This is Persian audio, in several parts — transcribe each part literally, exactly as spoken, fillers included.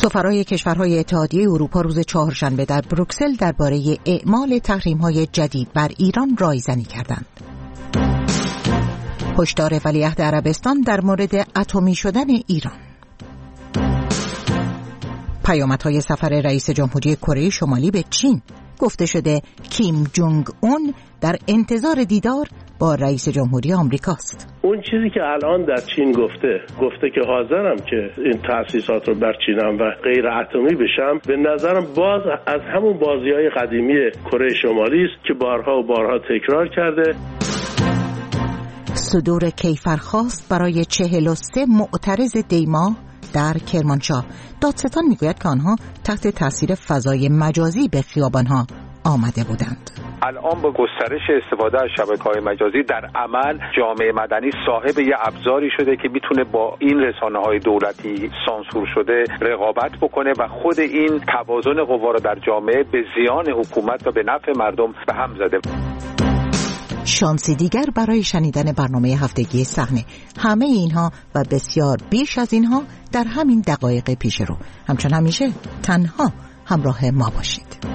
سفرای کشورهای اتحادیه اروپا روز چهارشنبه در بروکسل درباره اعمال تحریم‌های جدید بر ایران رایزنی کردند. هشدار ولیعهد عربستان در مورد اتمی شدن ایران. پیامدهای سفر رئیس جمهوری کره شمالی به چین. گفته شده کیم جونگ اون در انتظار دیدار با رئیس جمهوری آمریکاست. اون چیزی که الان در چین گفته گفته که حاضرم که این تأسیسات رو برچینم و غیر اتمی بشم، به نظرم باز از همون بازی‌های قدیمی کره شمالی است که بارها و بارها تکرار کرده. صدور کیفرخواست برای چهل و سه معترض دیما در کرمانشاه. دادستان میگوید که آنها تحت تاثیر فضای مجازی به خیابانها آمده بودند. الان با گسترش استفاده از شبکه‌های مجازی در عمل جامعه مدنی صاحب یه ابزاری شده که میتونه با این رسانه‌های دولتی سانسور شده رقابت بکنه و خود این توازن قوا رو در جامعه به زیان حکومت و به نفع مردم به هم زده. شانسی دیگر برای شنیدن برنامه هفتگی صحنه. همه اینها و بسیار بیش از اینها در همین دقایق پیش رو. همچون همیشه تنها همراه ما باشید.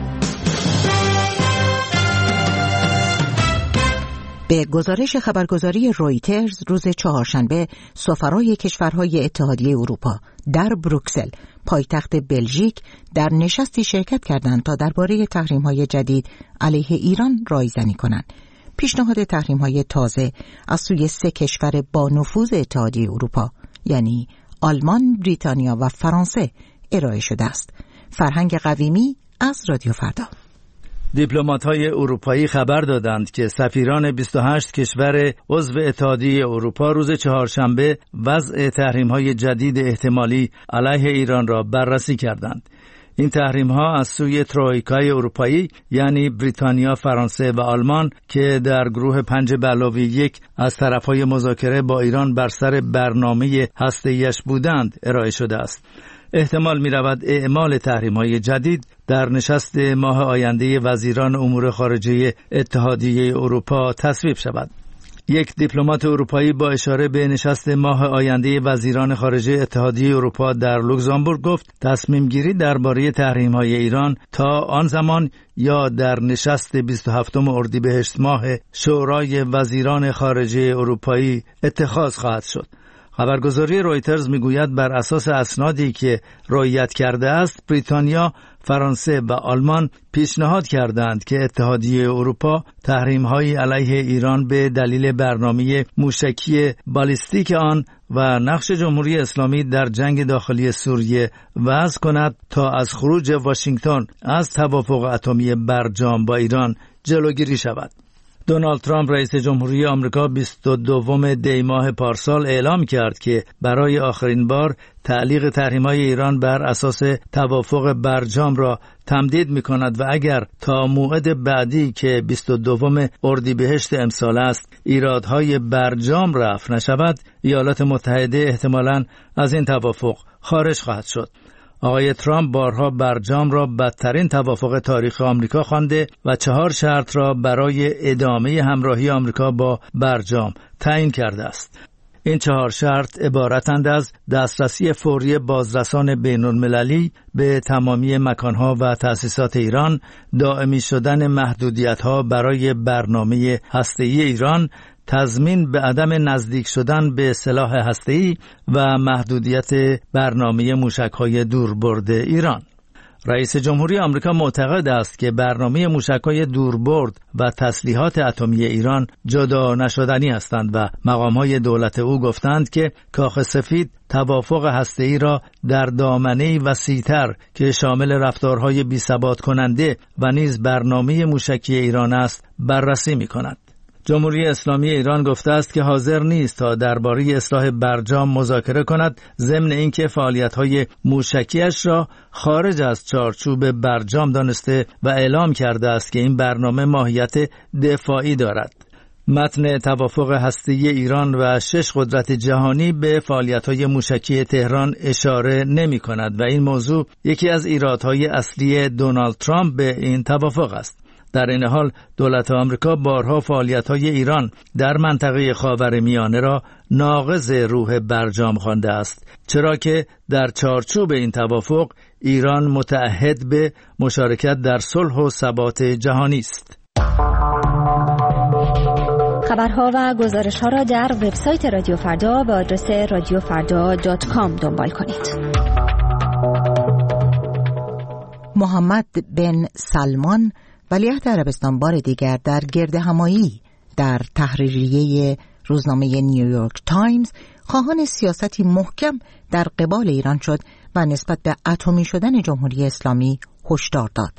به گزارش خبرگزاری رویترز روز چهارشنبه، سفرای کشورهای اتحادیه اروپا در بروکسل، پایتخت بلژیک، در نشستی شرکت کردند تا درباره تحریم‌های جدید علیه ایران رایزنی کنند. پیشنهاد تحریم‌های تازه از سوی سه کشور با نفوذ اتحادیه اروپا یعنی آلمان، بریتانیا و فرانسه ارائه شده است. فرهنگ قویمی از رادیو فردا. دیپلمات‌های اروپایی خبر دادند که سفیران بیست و هشت کشور عضو اتحادیه اروپا روز چهارشنبه وضع تحریم‌های جدید احتمالی علیه ایران را بررسی کردند. این تحریم‌ها از سوی ترویکای اروپایی یعنی بریتانیا، فرانسه و آلمان که در گروه پنج به علاوه یک از طرف‌های مذاکره با ایران بر سر برنامه هسته‌ایش بودند ارائه شده است. احتمال می‌رود اعمال تحریم‌های جدید در نشست ماه آینده وزیران امور خارجه اتحادیه اروپا تصویب شود. یک دیپلمات اروپایی با اشاره به نشست ماه آینده وزیران خارجه اتحادیه اروپا در لوکزامبورگ گفت تصمیم گیری درباره تحریم‌های ایران تا آن زمان یا در نشست بیست و هفتم اردیبهشت ماه شورای وزیران خارجه اروپایی اتخاذ خواهد شد. خبرگزاری رویترز میگوید بر اساس اسنادی که رعایت کرده است، بریتانیا، فرانسه و آلمان پیشنهاد کردند که اتحادیه اروپا تحریم‌های علیه ایران به دلیل برنامه موشکی بالیستیک آن و نقش جمهوری اسلامی در جنگ داخلی سوریه وضع کند تا از خروج واشنگتن از توافق اتمی برجام با ایران جلوگیری شود. دونالد ترامپ رئیس جمهوری آمریکا بیست و دوم دی ماه پارسال اعلام کرد که برای آخرین بار تعلیق تحریم‌های ایران بر اساس توافق برجام را تمدید می‌کند و اگر تا موعد بعدی که بیست و دوم اردیبهشت امسال است ایرادهای برجام رفع نشود، ایالات متحده احتمالاً از این توافق خارج خواهد شد. آقای ترامپ بارها برجام را بدترین توافق تاریخ آمریکا خوانده و چهار شرط را برای ادامه همراهی آمریکا با برجام تعیین کرده است. این چهار شرط عبارتند از دسترسی فوری بازرسان بین‌المللی به تمامی مکانها و تأسیسات ایران، دائمی شدن محدودیت‌ها برای برنامه هسته‌ای ایران، تضمین به عدم نزدیک شدن به سلاح هسته‌ای و محدودیت برنامه موشک‌های دوربرد ایران. رئیس جمهوری آمریکا معتقد است که برنامه موشک‌های دوربرد و تسلیحات اتمی ایران جدا نشدنی هستند و مقام‌های دولت او گفتند که کاخ سفید توافق هسته‌ای را در دامنه‌ای وسیع‌تر که شامل رفتارهای بی‌ثبات کننده و نیز برنامه موشکی ایران است بررسی می‌کند. جمهوری اسلامی ایران گفته است که حاضر نیست تا درباره اصلاح برجام مذاکره کند، ضمن اینکه فعالیت‌های موشکیش را خارج از چارچوب برجام دانسته و اعلام کرده است که این برنامه ماهیت دفاعی دارد. متن توافق هسته‌ای ایران و شش قدرت جهانی به فعالیت‌های موشکی تهران اشاره نمی‌کند و این موضوع یکی از ایرادهای اصلی دونالد ترامپ به این توافق است. در این حال دولت آمریکا بارها فعالیت‌های ایران در منطقه خاورمیانه را ناقض روح برجام خوانده است، چرا که در چارچوب این توافق ایران متعهد به مشارکت در صلح و ثبات جهانی است. خبرها و گزارش‌ها را در وبسایت رادیو فردا با آدرس رادیو فردا دات کام دنبال کنید. محمد بن سلمان ولیعهد عربستان بار دیگر در گردهمایی در تحریریه روزنامه نیویورک تایمز خواهان سیاستی محکم در قبال ایران شد و نسبت به اتمی شدن جمهوری اسلامی هشدار داد.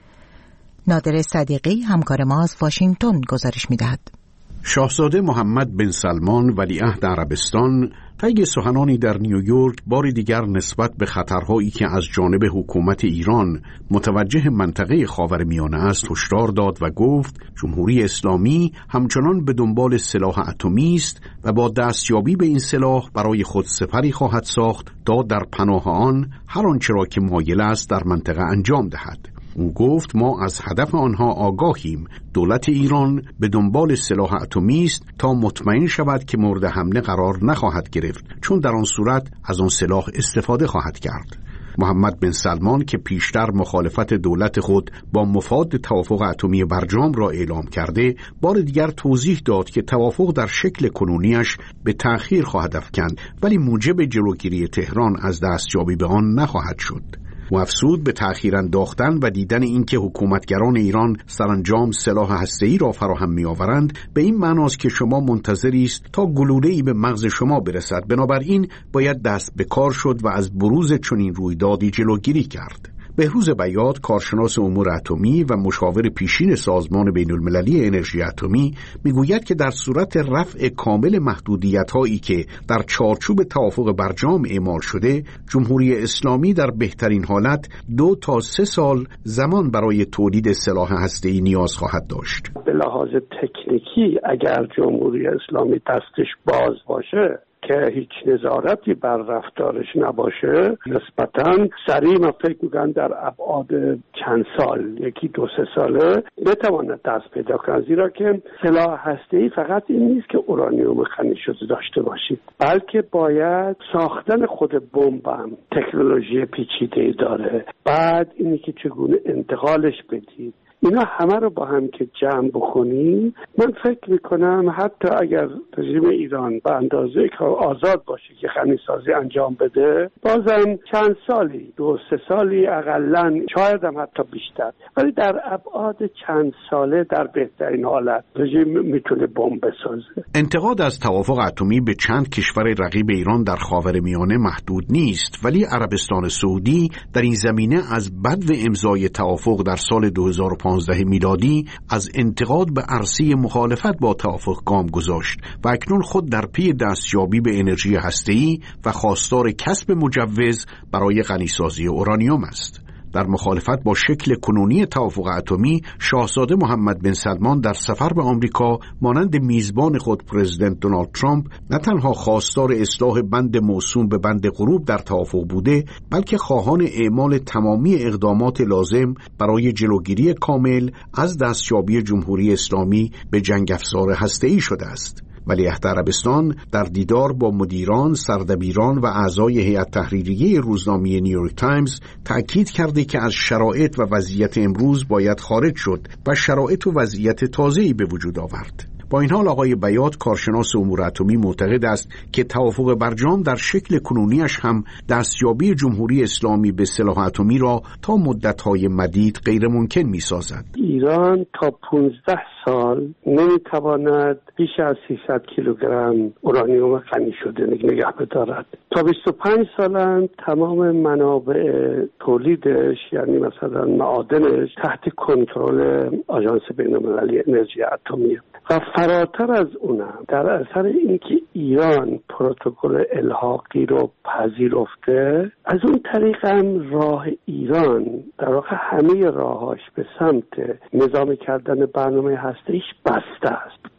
نادر صدیقی همکار ما از واشنگتن گزارش می‌دهد. شاهزاده محمد بن سلمان ولیعهد عربستان طی سخنانی در نیویورک بار دیگر نسبت به خطرهایی که از جانب حکومت ایران متوجه منطقه خاورمیانه است هشدار داد و گفت جمهوری اسلامی همچنان به دنبال سلاح اتمی است و با دستیابی به این سلاح برای خود سپری خواهد ساخت تا در پناه آن هر آنچه را که مایل است در منطقه انجام دهد. او گفت ما از هدف آنها آگاهیم. دولت ایران به دنبال سلاح اتمی است تا مطمئن شود که مورد حمله قرار نخواهد گرفت، چون در آن صورت از آن سلاح استفاده خواهد کرد. محمد بن سلمان که پیشتر مخالفت دولت خود با مفاد توافق اتمی برجام را اعلام کرده، بار دیگر توضیح داد که توافق در شکل کنونیش به تأخیر خواهد افکند، ولی موجب جلوگیری تهران از دستیابی به آن نخواهد شد. و افزود به تأخیر انداختن و دیدن اینکه حکومتگران ایران سرانجام سلاح هسته‌ای را فراهم می‌آورند به این معناست که شما منتظری است تا گلوله‌ای به مغز شما برسد. بنابراین باید دست به کار شد و از بروز چنین رویدادی جلوگیری کرد. بهروز بیات کارشناس امور اتمی و مشاور پیشین سازمان بین المللی انرژی اتمی میگوید که در صورت رفع کامل محدودیت‌هایی که در چارچوب توافق برجام اعمال شده، جمهوری اسلامی در بهترین حالت دو تا سه سال زمان برای تولید سلاح هسته‌ای نیاز خواهد داشت. به لحاظ تکنیکی اگر جمهوری اسلامی دستش باز باشه که هیچ نظارتی بر رفتارش نباشه، نسبتاً سریع من فکر می‌کنم در ابعاد چند سال، یکی دو سه ساله بتواند دست پیدا کنه، زیرا که سلاح هسته‌ای فقط این نیست که اورانیوم غنی شده داشته باشید، بلکه باید ساختن خود بمب هم تکنولوژی پیچیده‌ای داره. بعد اینی که چگونه انتقالش بدید، اینا همه رو با هم که جمع بکنیم، من فکر میکنم حتی اگر رژیم ایران به اندازه که آزاد باشه که غنیسازی انجام بده، بازم چند سالی، دو سه سالی اقلن، شاید هم حتی بیشتر، ولی در ابعاد چند ساله در بهترین حالت رژیم میتونه بمب بسازه. انتقاد از توافق اتمی به چند کشور رقیب ایران در خاورمیانه محدود نیست، ولی عربستان سعودی در این زمینه از بدو امضای توافق در سال دو هزار و پانزده میلادی از انتقاد به عرصه مخالفت با توافق گام گذاشت و اکنون خود در پی دستیابی به انرژی هسته‌ای و خواستار کسب مجوز برای غنیسازی اورانیوم است. در مخالفت با شکل کنونی توافق اتمی، شاهزاده محمد بن سلمان در سفر به آمریکا مانند میزبان خود پرزیدنت دونالد ترامپ نه تنها خواستار اصلاح بند موسوم به بند غروب در توافق بوده، بلکه خواهان اعمال تمامی اقدامات لازم برای جلوگیری کامل از دستیابی جمهوری اسلامی به جنگ افزار هسته‌ای شده است. ولیعهد عربستان در دیدار با مدیران، سردبیران و اعضای هیئت تحریریه روزنامه نیویورک تایمز تأکید کرده که از شرایط و وضعیت امروز باید خارج شد و شرایط و وضعیت تازه‌ای به وجود آورد. با این حال آقای بیات کارشناس امور اتمی معتقد است که توافق برجام در شکل کنونیش هم دستیابی جمهوری اسلامی به سلاح اتمی را تا مدت‌های مدید غیر ممکن می‌سازد. ایران تا پانزده سال نمی‌تواند بیش از سیصد کیلوگرم اورانیوم غنی شده نگه بدارد. تا بیست و پنج سال هم تمام منابع تولیدش، یعنی مثلا معادنش، تحت کنترل آژانس بین‌المللی انرژی اتمی و فراتر از اونم در اثر اینکه ایران پروتکل الحاقی رو پذیرفته، از اون طریق هم راه ایران در واقع همه راهاش به سمت نظامی کردن برنامه هسته‌ایش بسته است. با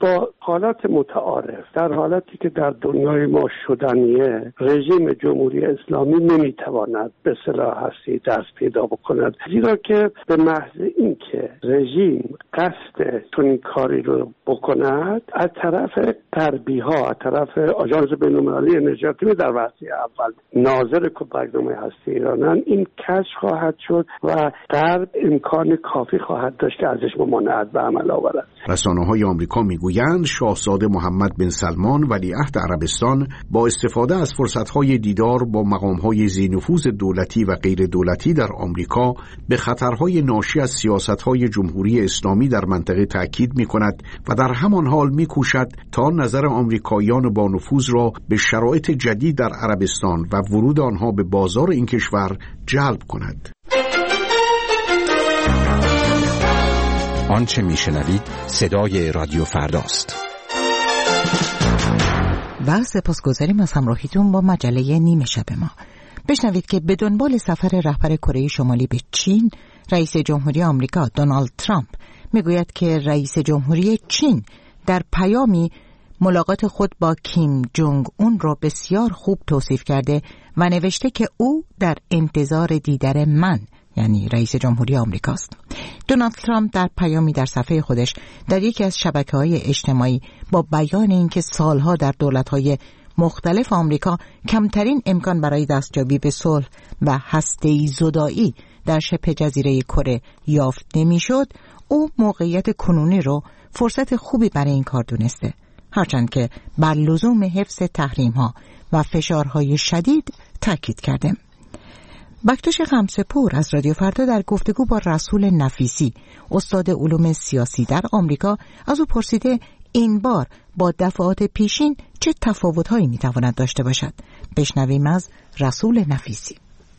حالات متعارف، در حالتی که در دنیای ما شدنیه، رژیم جمهوری اسلامی نمیتواند به سلاح هستی دست پیدا بکند، زیرا که به محض اینکه رژیم قصد چنین کاری رو بکند، از طرف غربی‌ها، از طرف آژانس بین‌المللی انرژی اتمی در وهله اول ناظر برنامه هستی ایرانن، این کشف خواهد شد و غرب امکان کافی خواهد داشت که ازش ممانعت به عمل آورد. رسانه‌های آمریکا میگویند شاهزاده محمد بن سلمان ولیعهد عربستان با استفاده از فرصت‌های دیدار با مقام‌های ذی‌نفوذ دولتی و غیر دولتی در آمریکا به خطرهای ناشی از سیاست‌های جمهوری اسلامی در منطقه تاکید می‌کند و در همان حال می‌کوشد تا نظر آمریکاییان با نفوذ را به شرایط جدید در عربستان و ورود آنها به بازار این کشور جلب کند. آنچه میشنوید صدای رادیو فرداست. و سپاسگزاریم از همراهیتون با مجله نیمه شب ما. بشنوید که به دنبال سفر رهبر کره شمالی به چین، رئیس جمهوری آمریکا دونالد ترامپ میگوید که رئیس جمهوری چین در پیامی ملاقات خود با کیم جونگ اون را بسیار خوب توصیف کرده و نوشته که او در انتظار دیدار من، یعنی رئیس جمهوری آمریکاست. دونالد ترامپ در پیامی در صفحه خودش در یکی از شبکه‌های اجتماعی با بیان اینکه سالها در دولت‌های مختلف آمریکا کمترین امکان برای دستیابی به صلح و هسته‌ای زدایی در شبه جزیره کره یافت نمی‌شد، او موقعیت کنونی رو فرصت خوبی برای این کار دونسته، هرچند که بر لزوم حفظ تحریم‌ها و فشارهای شدید تاکید کرده. بکتش خمسه‌پور از رادیو فردا در گفتگو با رسول نفیسی، استاد علوم سیاسی در آمریکا، از او پرسیده این بار با دفعات پیشین چه تفاوت‌هایی می‌تواند داشته باشد. بشنویم از رسول نفیسی.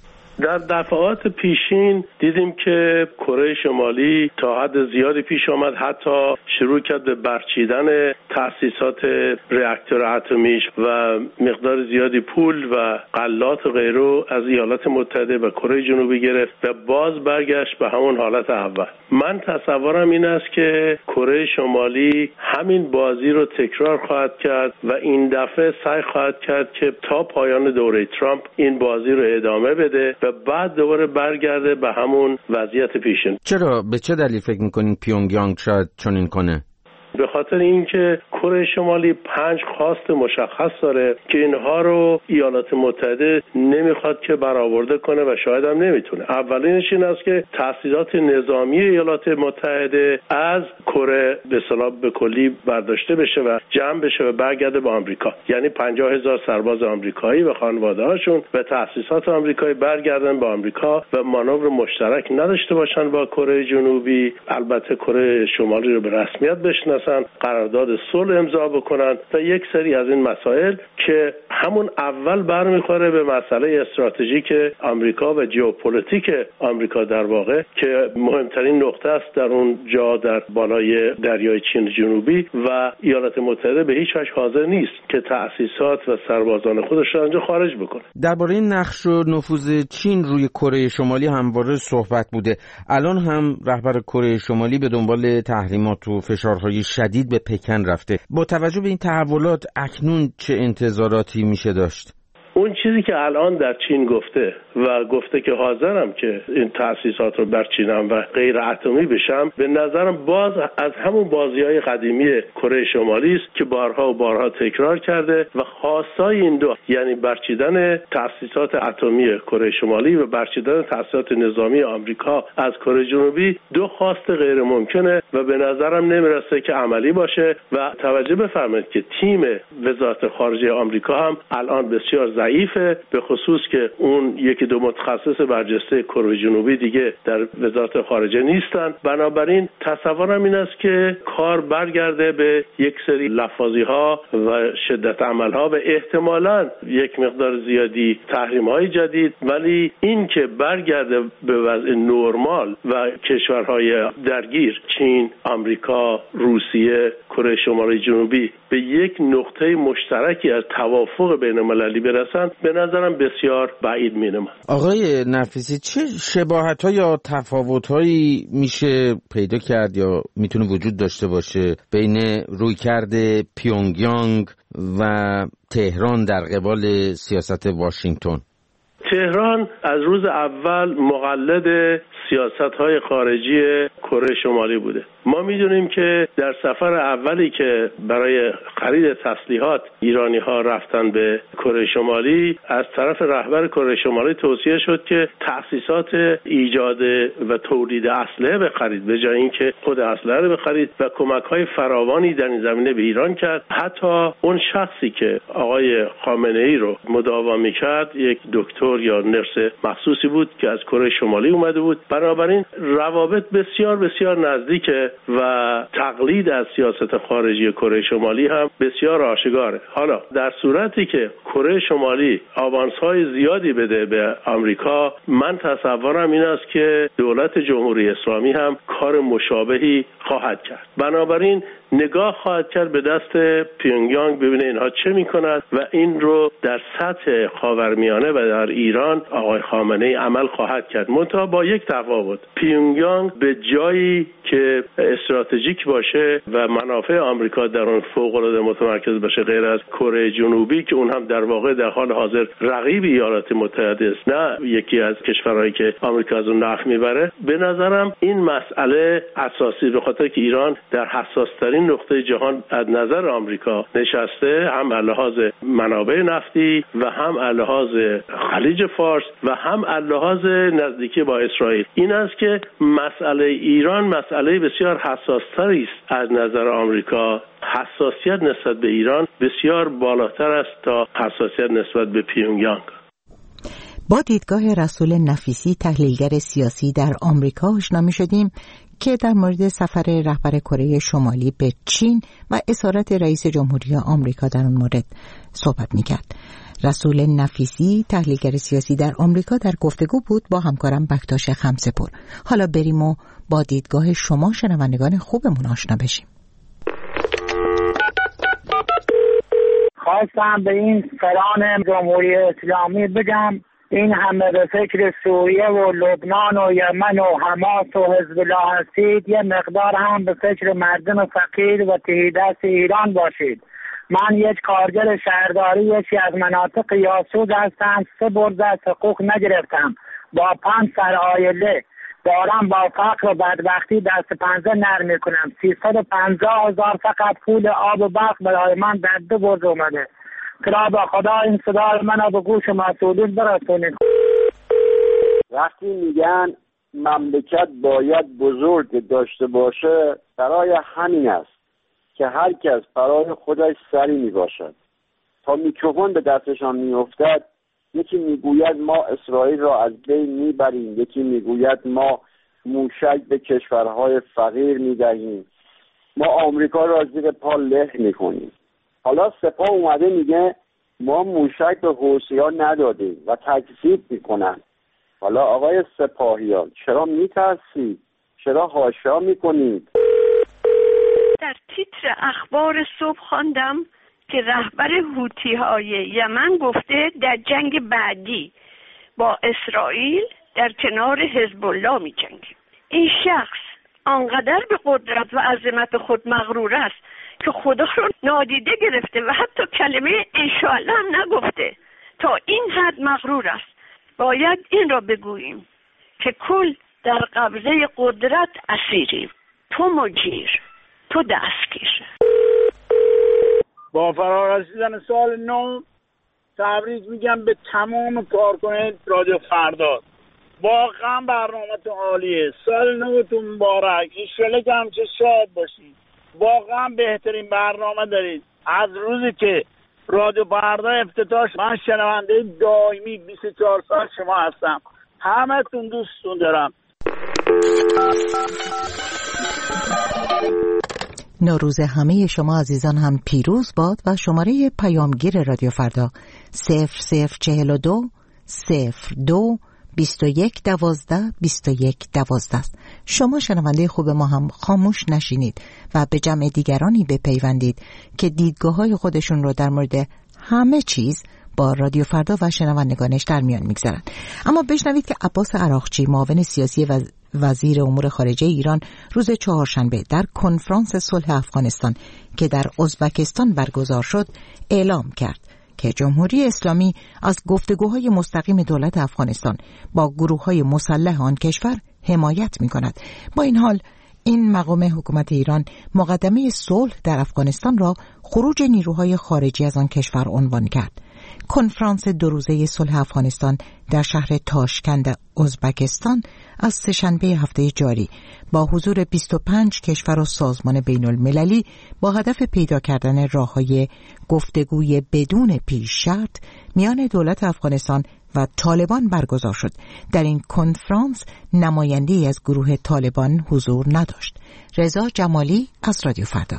در دفعات پیشین دیدیم که کره شمالی تا حد زیادی پیش آمد، حتی شروع کرد به برچیدن تأسیسات راکتور اتمیش و مقدار زیادی پول و غلات و غیره از ایالات متحده و کره جنوبی گرفت و باز برگشت به همون حالت اول. من تصورم این است که کره شمالی همین بازی رو تکرار خواهد کرد و این دفعه سعی خواهد کرد که تا پایان دوره ترامپ این بازی رو ادامه بده و بعد دوباره برگرده به همون وضعیت پیشین. چرا؟ به چه دلیل فکر میکنین پیونگیانگ شاید چنین کنه؟ به خاطر اینکه کره شمالی پنج خواست مشخص داره که اینها رو ایالات متحده نمیخواد که برآورده کنه و شاید هم نمیتونه. اولینش این است که تأسیسات نظامی ایالات متحده از کره به اصطلاح به کلی برداشته بشه و جمع بشه و برگرده به آمریکا، یعنی پنجاه هزار سرباز آمریکایی و خانواده‌هاشون و تأسیسات آمریکایی برگردن به آمریکا و مانور مشترک نداشته باشن با کره جنوبی. البته کره شمالی رو به رسمیت بشناسن، قرارداد صلح امضا بکنن و یک سری از این مسائل که همون اول برمیخوره به مسئله استراتژیک آمریکا و ژئوپلیتیک آمریکا در واقع، که مهمترین نقطه است در اون جا در بالای دریای چین جنوبی و ایالات متحده به هیچ وجه حاضر نیست که تأسیسات و سربازان خودش را آنجا خارج بکنه. درباره نقش و نفوذ چین روی کره شمالی همواره صحبت بوده. الان هم رهبر کره شمالی به دنبال تحریمات و فشارهای شدید به پکن رفته. با توجه به این تحولات اکنون چه انتظاراتی میشه داشت؟ اون چیزی که الان در چین گفته و گفته که حاضرم که این تأسیسات رو برچینم و غیر اتمی بشم، به نظرم باز از همون بازی‌های قدیمی کره شمالی است که بارها و بارها تکرار کرده و خواستای این دو، یعنی برچیدن تأسیسات اتمی کره شمالی و برچیدن تأسیسات نظامی آمریکا از کره جنوبی، دو خواست غیر ممکنه و به نظرم نمیرسه که عملی باشه. و توجه بفرمایید که تیم وزارت خارجه آمریکا هم الان بسیار ضعیفه، به خصوص که اون یکی دو متخصص برجسته کره جنوبی دیگه در وزارت خارجه نیستن. بنابراین تصورم این است که کار برگرده به یک سری لفاظی ها و شدت عمل ها و احتمالاً یک مقدار زیادی تحریم های جدید، ولی این که برگرده به وضع نرمال و کشورهای درگیر چین، آمریکا، روسیه، کره شمالی جنوبی به یک نقطه مشترکی از توافق بین المللی برسن، هستند به نظرم بسیار بعید می‌نماید. آقای نفیسی، چه شباهت‌ها یا تفاوت‌هایی میشه پیدا کرد یا میتونه وجود داشته باشه بین رویکرد پیونگیانگ و تهران در قبال سیاست واشنگتن؟ تهران از روز اول مقلد سیاست‌های خارجی کره شمالی بوده. ما می‌دونیم که در سفر اولی که برای خرید تسلیحات ایرانی‌ها رفتن به کره شمالی، از طرف رهبر کره شمالی توصیه شد که تأسیسات ایجاد و تولید اسلحه بخرید به جای اینکه خود اسلحه رو بخرید و کمک‌های فراوانی در این زمینه به ایران کرد. حتی اون شخصی که آقای خامنه‌ای رو مداوا می‌کرد یک دکتر یا نرس مخصوصی بود که از کره شمالی اومده بود. بنابراین روابط بسیار بسیار نزدیکه و تقلید از سیاست خارجی کره شمالی هم بسیار آشکاره. حالا در صورتی که کره شمالی آوانس‌های زیادی بده به آمریکا، من تصورم این است که دولت جمهوری اسلامی هم کار مشابهی خواهد کرد. بنابراین نگاه خواهد کرد به دست پیونگیانگ ببینه اینها چه میکنند و این رو در سطح خاورمیانه و در ایران آقای خامنه‌ای عمل خواهد کرد. منتها با یک تفاوت، پیونگیانگ به جایی که استراتژیک باشه و منافع آمریکا در اون فوق‌العاده متمرکز باشه، غیر از کره جنوبی که اون هم در واقع در حال حاضر رقیب ایالات متحده است، نه یکی از کشورهایی که آمریکا از اون نخ میبره، به نظرم این مسئله اساسی به خاطر که ایران در حساس‌ترین نقطه جهان از نظر آمریکا نشسته، هم لحاظ منابع نفتی و هم لحاظ خلیج فارس و هم لحاظ نزدیکی با اسرائیل، این است که مسئله ایران مسئله بسیار حساس‌تری است از نظر آمریکا. حساسیت نسبت به ایران بسیار بالاتر است تا حساسیت نسبت به پیونگیانگ. با دیدگاه رسول نفیسی، تحلیلگر سیاسی در آمریکا، آشنا می‌شدیم که در مورد سفر رهبر کره شمالی به چین و اسارت رئیس جمهوری آمریکا در آن مورد صحبت می‌کرد. رسول نفیسی، تحلیلگر سیاسی در آمریکا، در گفتگو بود با همکارم بکتاش خمسه‌پور. حالا بریم و با دیدگاه شما شنوندگان خوبمون آشنا بشیم. خواستم به این سران جمهوری اسلامی بگم این همه به فکر سوریه و لبنان و یمن و حماس و حزب الله هستید، یه مقدار هم به فکر مردم فقیر و تهیدست ایران باشید. من یک کارگر شهرداری یکی از مناطق یاسود هستم. سه برده از حقوق نگرفتم. با پنج سر آیله دارم با فقر و بدبختی دست پنجه نرم میکنم. سیصد و پنجاه هزار فقط پول آب و برق برای من در دو برد اومده. خدا با خدا این صدا منو به گوش مسئولین برسونید. وقتی میگن مملکت باید بزرگ داشته باشه، برای همین است که هر کس برای خودش سری میباشد. تا میکروفون به دستشان میافتد، یکی میگوید ما اسرائیل را از بین میبریم، یکی میگوید ما موشک به کشورهای فقیر میدهیم، ما آمریکا را زیر پا له میکنیم. حالا سپاه اومده میگه ما موشک به حوثی‌ها ندادیم و تکذیب میکنن. حالا آقای سپاهیان چرا میترسید؟ چرا حاشا میکنید؟ در تیتر اخبار صبح خواندم که رهبر حوثی‌های یمن گفته در جنگ بعدی با اسرائیل در کنار حزب الله می‌جنگیم. این شخص آنقدر به قدرت و عظمت خود مغرور است که خدا رو نادیده گرفته و حتی کلمه انشاءالله هم نگفته. تا این حد مغرور است. باید این را بگوییم که کل در قبضه قدرت اسیریم. تو مجیر، تو دستگیر. با فرارسیدن سال نو تبریک میگم به تمام کارکنان رادیو فردا. واقعا برنامه‌تون عالیه. سال نوتون مبارک. انشالله که همچه شاد باشید. واقعا بهترین برنامه دارید. از روزی که رادیو فردا افتتاح شد، من شنونده دائمی بیست و چهار سال شما هستم. همتون دوستتون دارم. نوروز همه شما عزیزان هم پیروز باد و شماره پیامگیر رادیو فردا صفر صفر چهل و دو صفر دو بیست و یک دوازده بیست و یک دوازده است. شما شنونده خوب ما هم خاموش نشینید و به جمع دیگرانی بپیوندید که دیدگاه‌های خودشون رو در مورد همه چیز با رادیو فردا و شنوندگانش در میان میگذارند. اما بشنوید که عباس عراقچی، معاون سیاسی و وزیر امور خارجه ایران، روز چهارشنبه در کنفرانس صلح افغانستان که در ازبکستان برگزار شد اعلام کرد که جمهوری اسلامی از گفتگوهای مستقیم دولت افغانستان با گروه‌های مسلح آن کشور حمایت می‌کند. با این حال این مقام حکومت ایران مقدمه صلح در افغانستان را خروج نیروهای خارجی از آن کشور عنوان کرد. کنفرانس دو روزه صلح افغانستان در شهر تاشکند ازبکستان از سه‌شنبه هفته جاری با حضور بیست و پنج کشور و سازمان بین المللی با هدف پیدا کردن راه‌های گفتگوی بدون پیش شرط میان دولت افغانستان و طالبان برگزار شد. در این کنفرانس نماینده‌ای از گروه طالبان حضور نداشت. رضا جمالی از رادیو فردا.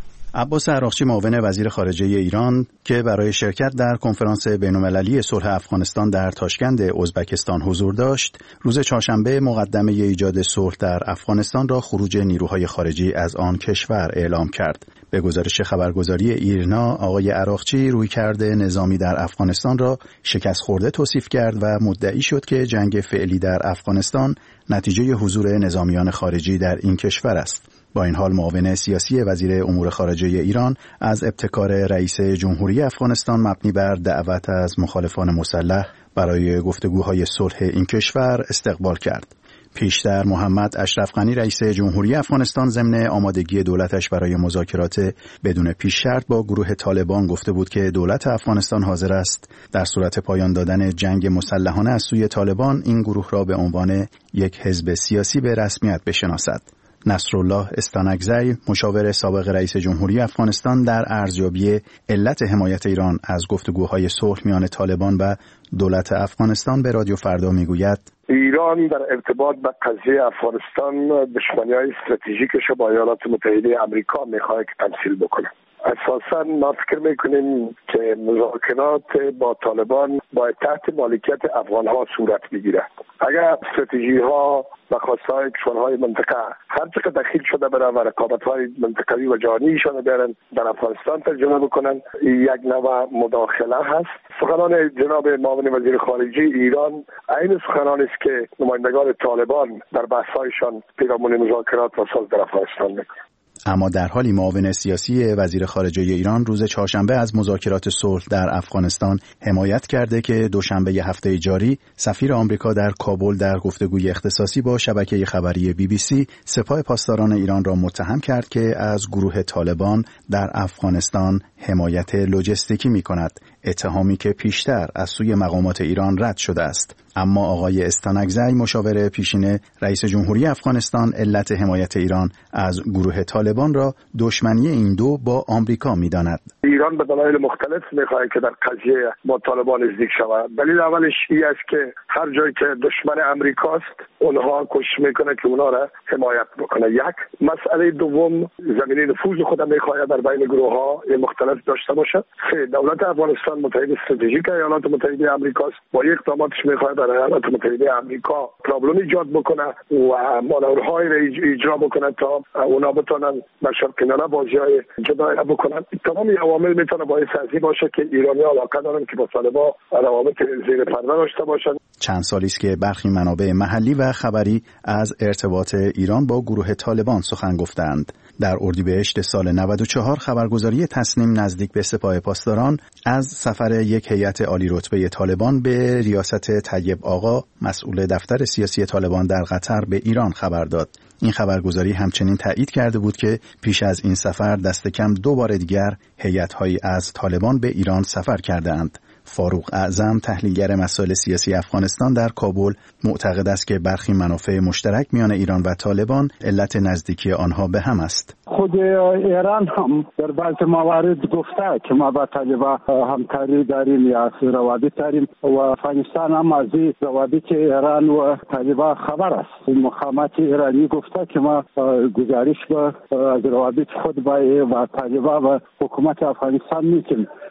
عباس عراقچی، معاون وزیر خارجه ایران که برای شرکت در کنفرانس بین‌المللی صلح افغانستان در تاشکند ازبکستان حضور داشت، روز چهارشنبه مقدمه ایجاد صلح در افغانستان را خروج نیروهای خارجی از آن کشور اعلام کرد. به گزارش خبرگزاری ایرنا، آقای عراقچی رویکرد نظامی در افغانستان را شکست خورده توصیف کرد و مدعی شد که جنگ فعلی در افغانستان نتیجه حضور نظامیان خارجی در این کشور است. با این حال معاون سیاسی وزیر امور خارجه ایران از ابتکار رئیس جمهوری افغانستان مبنی بر دعوت از مخالفان مسلح برای گفتگوهای صلح این کشور استقبال کرد. پیشتر محمد اشرف غنی رئیس جمهوری افغانستان ضمن آمادگی دولتش برای مذاکرات بدون پیش شرط با گروه طالبان گفته بود که دولت افغانستان حاضر است در صورت پایان دادن جنگ مسلحانه از سوی طالبان این گروه را به عنوان یک حزب سیاسی به رسمیت بشناسد. نصرالله استانکزی، مشاور سابق رئیس جمهوری افغانستان، در ارزیابی علت حمایت ایران از گفتگوهای صلح میان طالبان و دولت افغانستان به رادیو فردا میگوید: ایران در ارتباط به قضیه افغانستان دشمنی‌های استراتژیکش با ایالات متحده آمریکا می‌خواد که تمثیل بکنه. اساساً ما فکر میکنیم که مذاکرات با طالبان باید تحت مالکیت افغان‌ها صورت بگیره. اگر استراتژی ها و خواستهای کشورهای منطقه هر چقدر دخیل شده برای و رقابت‌های منطقوی و جهانیشان بیارن در افغانستان ترجمه بکنن، یک نوع مداخله هست. سخنان جناب معاون وزیر خارجه ایران عین سخنانی است که نمایندگان طالبان در بحث‌هایشان پیرامون مذاکرات و صلح در افغانستان میکنند. اما در حالی معاون سیاسی وزیر خارجه ایران روز چهارشنبه از مذاکرات صلح در افغانستان حمایت کرده که دوشنبه هفته جاری سفیر آمریکا در کابل در گفتگوی اختصاصی با شبکه خبری بی بی سی سپاه پاسداران ایران را متهم کرد که از گروه طالبان در افغانستان حمایت لوجستیکی می‌کند، اتهامی که پیشتر از سوی مقامات ایران رد شده است. اما آقای استانکزی، مشاور پیشین رئیس جمهوری افغانستان، علت حمایت ایران از گروه طالبان را دشمنی این دو با آمریکا می‌داند. ایران به دلایل مختلف می‌خواهد که در قضیه با طالبان نزدیک شود. دلیل اولش این است که هر جایی که دشمن آمریکاست، اونها کوشش می‌کنه که اونها را حمایت بکنه. یک مسئله دوم، زمینه نفوذ خود می‌خواهد در بین گروه‌ها مختلف داشته باشد. سه، دولت افغانستان متحد استراتژیک ایالات متحده آمریکاست. با یک اقداماتش می‌خواهد در ایالات متحده آمریکا پرابلم ایجاد بکنه و مانورهای را اجرا بکنه تا اونا بتونن در شرق کناره بازی‌های جدایی بکنن. تمام عوامل میتونه باعث ازی باشه که ایرانی‌ها علاقه دارن که با طالبان روابط زیر پرده داشته باشن. چند سالی است که برخی منابع محلی و خبری از ارتباط ایران با گروه طالبان سخن گفتند. در اردیبهشت سال نود و چهار خبرگزاری تسنیم نزدیک به سپاه پاسداران از سفر یک هیئت عالی رتبه طالبان به ریاست طیب آقا، مسئول دفتر سیاسی طالبان در قطر، به ایران خبر داد. این خبرگزاری همچنین تایید کرده بود که پیش از این سفر دست کم دو بار دیگر هیئت‌هایی از طالبان به ایران سفر کرده‌اند. فاروق اعظم، تحلیلگر مسائل سیاسی افغانستان، در کابل معتقد است که برخی منافع مشترک میان ایران و طالبان علت نزدیکی آنها به هم است. خود ایران هم در بعض موارد گفته که ما با طالبان همکاری داریم یا روابط داریم و افغانستان هم از روابط ایران و طالبان خبر است. مقامات ایرانی گفته که ما گزارش با از روابط خود با و طالبان و حکومت افغانستان میکنیم.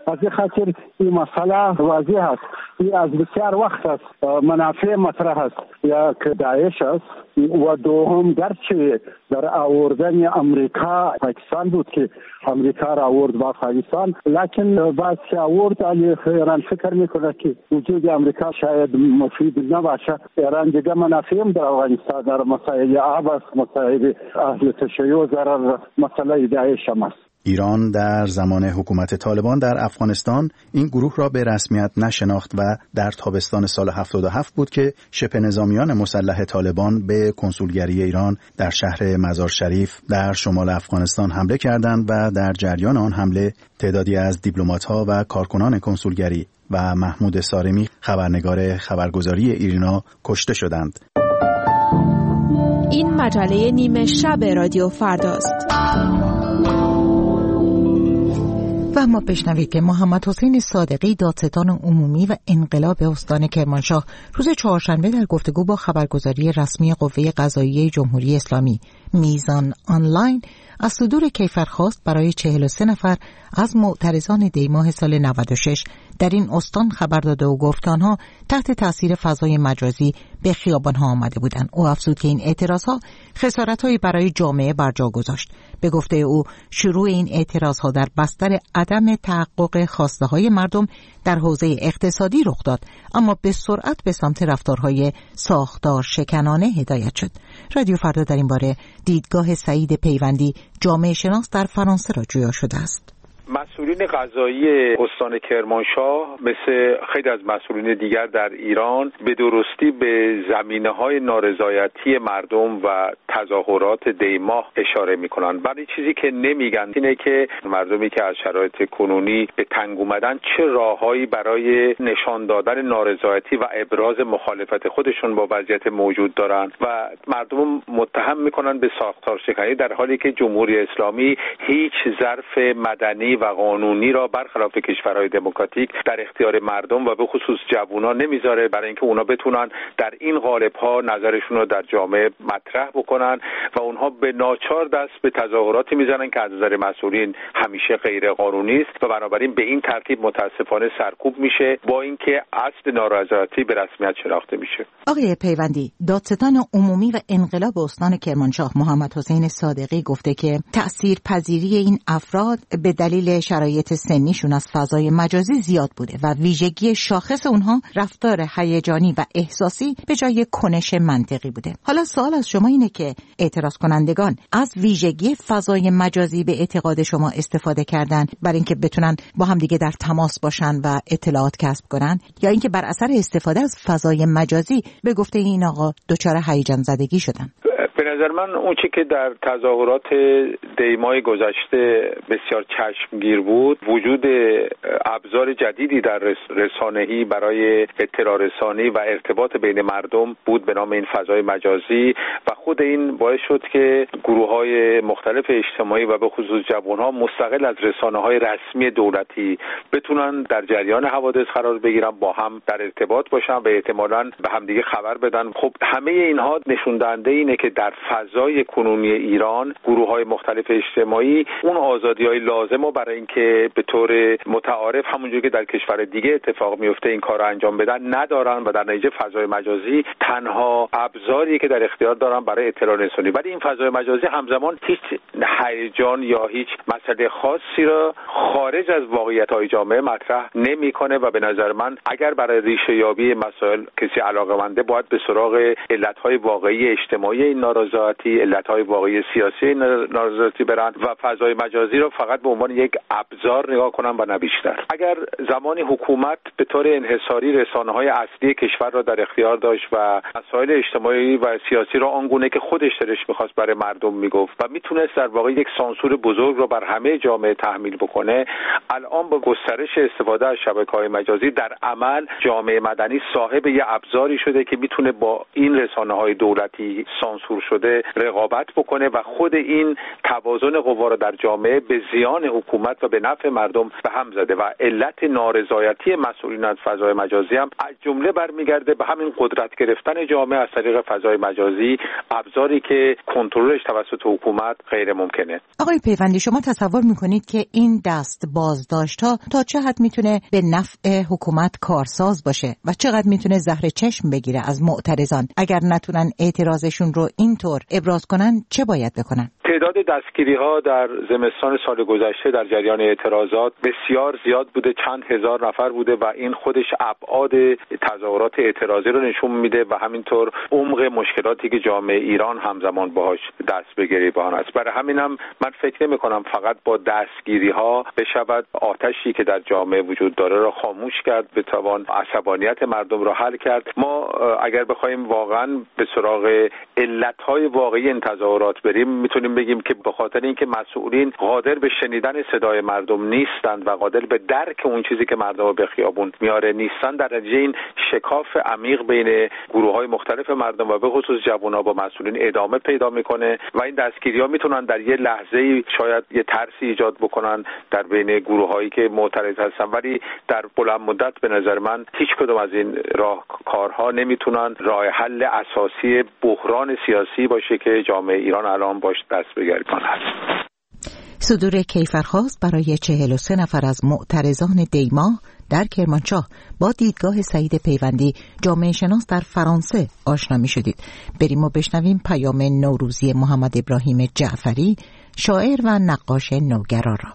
از این خاطر این مسئله واضح است. این از بسیار وقت است منافع مطرح است یا که داعش است و دوم گرچه در آوردن امریکا پاکستان بود که امریکا را آورد با افغانستان، لکن بعد که آورد ایران فکر میکنه که وجود امریکا شاید مفید نباشه. ایران دیگه منافع در افغانستان در مسائل آب است، مسائل اهل تشیع ضرر مسئله داعش هم است. ایران در زمان حکومت طالبان در افغانستان این گروه را به رسمیت نشناخت و در تابستان سال هفتاد و هفت بود که شبه نظامیان مسلح طالبان به کنسولگری ایران در شهر مزار شریف در شمال افغانستان حمله کردند و در جریان آن حمله تعدادی از دیپلمات‌ها و کارکنان کنسولگری و محمود سارمی خبرنگار خبرگزاری ایرنا کشته شدند. این مجله نیمه شب رادیو فرداست. و ما بشنوید که محمد حسین صادقی دادستان عمومی و انقلاب استان کرمانشاه روز چهارشنبه در گفتگو با خبرگزاری رسمی قوه قضاییه جمهوری اسلامی میزان آنلاین از صدور کیفرخواست برای چهل و سه نفر از معترضان دیماه سال نود و شش در این استان خبر داده و گفت آنها تحت تاثیر فضای مجازی به خیابان‌ها آمده بودند. او افزود که این اعتراضها خسارت‌هایی برای جامعه بر جا گذاشت. به گفته او شروع این اعتراضها در بستر عدم تحقق خواسته‌های مردم در حوزه اقتصادی رخ داد، اما به سرعت به سمت رفتارهای ساختار شکنانه هدایت شد. رادیو فردا در این باره دیدگاه سعید پیوندی جامعه شناس در فرانسه را جویا شده است. مسئولین قضایی استان کرمانشاه مثل خیلی از مسئولین دیگر در ایران به درستی به زمینه‌های نارضایتی مردم و تظاهرات دیماه اشاره می‌کنند. ولی چیزی که نمیگن اینه که مردمی که از شرایط کنونی به تنگ اومدن چه راههایی برای نشان دادن نارضایتی و ابراز مخالفت خودشون با وضعیت موجود دارند و مردم متهم می‌کنند به ساختار شکنی، در حالی که جمهوری اسلامی هیچ ظرف مدنی و قانونی را برخلاف کشورهای دموکراتیک در اختیار مردم و به خصوص جوانان نمیذاره برای اینکه اونا بتونن در این قالب‌ها نظرشون رو در جامعه مطرح بکنن و اونها به ناچار دست به تظاهراتی میزنن که از نظر مسئولین همیشه غیر قانونی است و بنابراین به این ترتیب متاسفانه سرکوب میشه با اینکه اصل نارضایتی به رسمیت شناخته میشه. آقای پیوندی، دادستان عمومی و انقلاب استان کرمانشاه محمد حسین صادقی گفته که تأثیرپذیری این افراد به دلیل شرایط سنیشون از فضای مجازی زیاد بوده و ویژگی شاخص اونها رفتار هیجانی و احساسی به جای کنش منطقی بوده. حالا سوال از شما اینه که اعتراض کنندگان از ویژگی فضای مجازی به اعتقاد شما استفاده کردن برای اینکه بتونن با هم دیگه در تماس باشن و اطلاعات کسب کنن، یا اینکه بر اثر استفاده از فضای مجازی به گفته این آقا دچار هیجان زدگی شدن؟ به نظر من اون چی که در تظاهرات دیمای گذشته بسیار چشمگیر بود، وجود ابزار جدیدی در رسانه‌ای برای اطلاع رسانی و ارتباط بین مردم بود به نام این فضای مجازی و خود این باعث شد که گروه‌های مختلف اجتماعی و به خصوص جوان‌ها مستقل از رسانه‌های رسمی دولتی بتونن در جریان حوادث قرار بگیرن، با هم در ارتباط باشن و احتمالاً به همدیگه خبر بدن. خب همه اینها نشون دهنده اینه که در فضای کنونی ایران گروه‌های مختلف اجتماعی اون آزادی‌های لازم رو برای اینکه به طور متعارف همونجوری که در کشور دیگه اتفاق میفته این کار رو انجام بدن ندارن و در نتیجه فضای مجازی تنها ابزاری که در اختیار دارن برای اطلاع رسانی. ولی این فضای مجازی همزمان هیچ هیجان یا هیچ مسئله خاصی را خارج از واقعیت‌های جامعه مطرح نمی‌کنه و به نظر من اگر برای ریشه یابی مسائل کسی علاقه‌منده باید به سراغ علت‌های واقعی اجتماعی این نارضایتی، علت‌های واقعی سیاسی نارضایتی برن و فضای مجازی رو فقط به عنوان یک ابزار نگاه کنن و نه بیشتر. اگر زمانی حکومت به طور انحصاری رسانه‌های اصلی کشور را در اختیار داشت و مسائل اجتماعی و سیاسی را آنگونه که خودش دلش می‌خواست برای مردم میگفت و میتونست در واقع یک سانسور بزرگ رو بر همه جامعه تحمیل بکنه، الان با گسترش استفاده از شبکه‌های مجازی در عمل جامعه مدنی صاحب یک ابزاری شده که میتونه با این رسانه‌های دولتی سانسور سانسور شده رقابت بکنه و خود این توازن قوا رو در جامعه به زیان حکومت و به نفع مردم به هم زده و علت نارضایتی مسئولین از فضای مجازی هم از جمله برمیگرده به همین قدرت گرفتن جامعه از طریق فضای مجازی، ابزاری که کنترلش توسط حکومت غیر ممکنه. آقای پیوندی، شما تصور میکنید که این دست بازداشت‌ها تا چه حد میتونه به نفع حکومت کارساز باشه و چقدر میتونه زهر چشم بگیره از معترضان؟ اگر نتونن اعتراضشون رو اینطور ابراز کنن چه باید بکنن؟ تعداد دستگیری‌ها در زمستان سال گذشته در جریان اعتراضات بسیار زیاد بوده، چند هزار نفر بوده و این خودش ابعاد تظاهرات اعتراضی رو نشون میده و همینطور عمق مشکلاتی که جامعه ایران همزمان باهاش دست به گریبان است. برای همینم من فکر نمی‌کنم فقط با دستگیری‌ها بشود آتشی که در جامعه وجود داره را خاموش کرد، بتوان عصبانیت مردم را حل کرد. ما اگر بخوایم واقعاً به سراغ علت‌های واقعی این تظاهرات بریم، میتونیم بگیم که به خاطر اینکه مسئولین قادر به شنیدن صدای مردم نیستند و قادر به درک اون چیزی که مردم به خیابون میاره نیستند، در نتیجه این شکاف عمیق بین گروه‌های مختلف مردم و به خصوص جوان‌ها با مسئولین ادامه پیدا میکنه و این دستگیری‌ها میتونن در یه لحظه‌ای شاید یه ترسی ایجاد بکنن در بین گروه‌هایی که معترض هستن، ولی در بلند مدت به نظر من هیچ کدوم از این راهکارها نمیتونن راه حل اساسی بحران سیاسی باشه که جامعه ایران الان باش دست به گریبان هست. صدور کیفرخواست برای چهل و سه نفر از معترضان دیما در کرمانشاه با دیدگاه سعید پیوندی، جامعه شناس در فرانسه، آشنا می شدید. بریم و بشنویم پیام نوروزی محمد ابراهیم جعفری، شاعر و نقاش نوگرا را.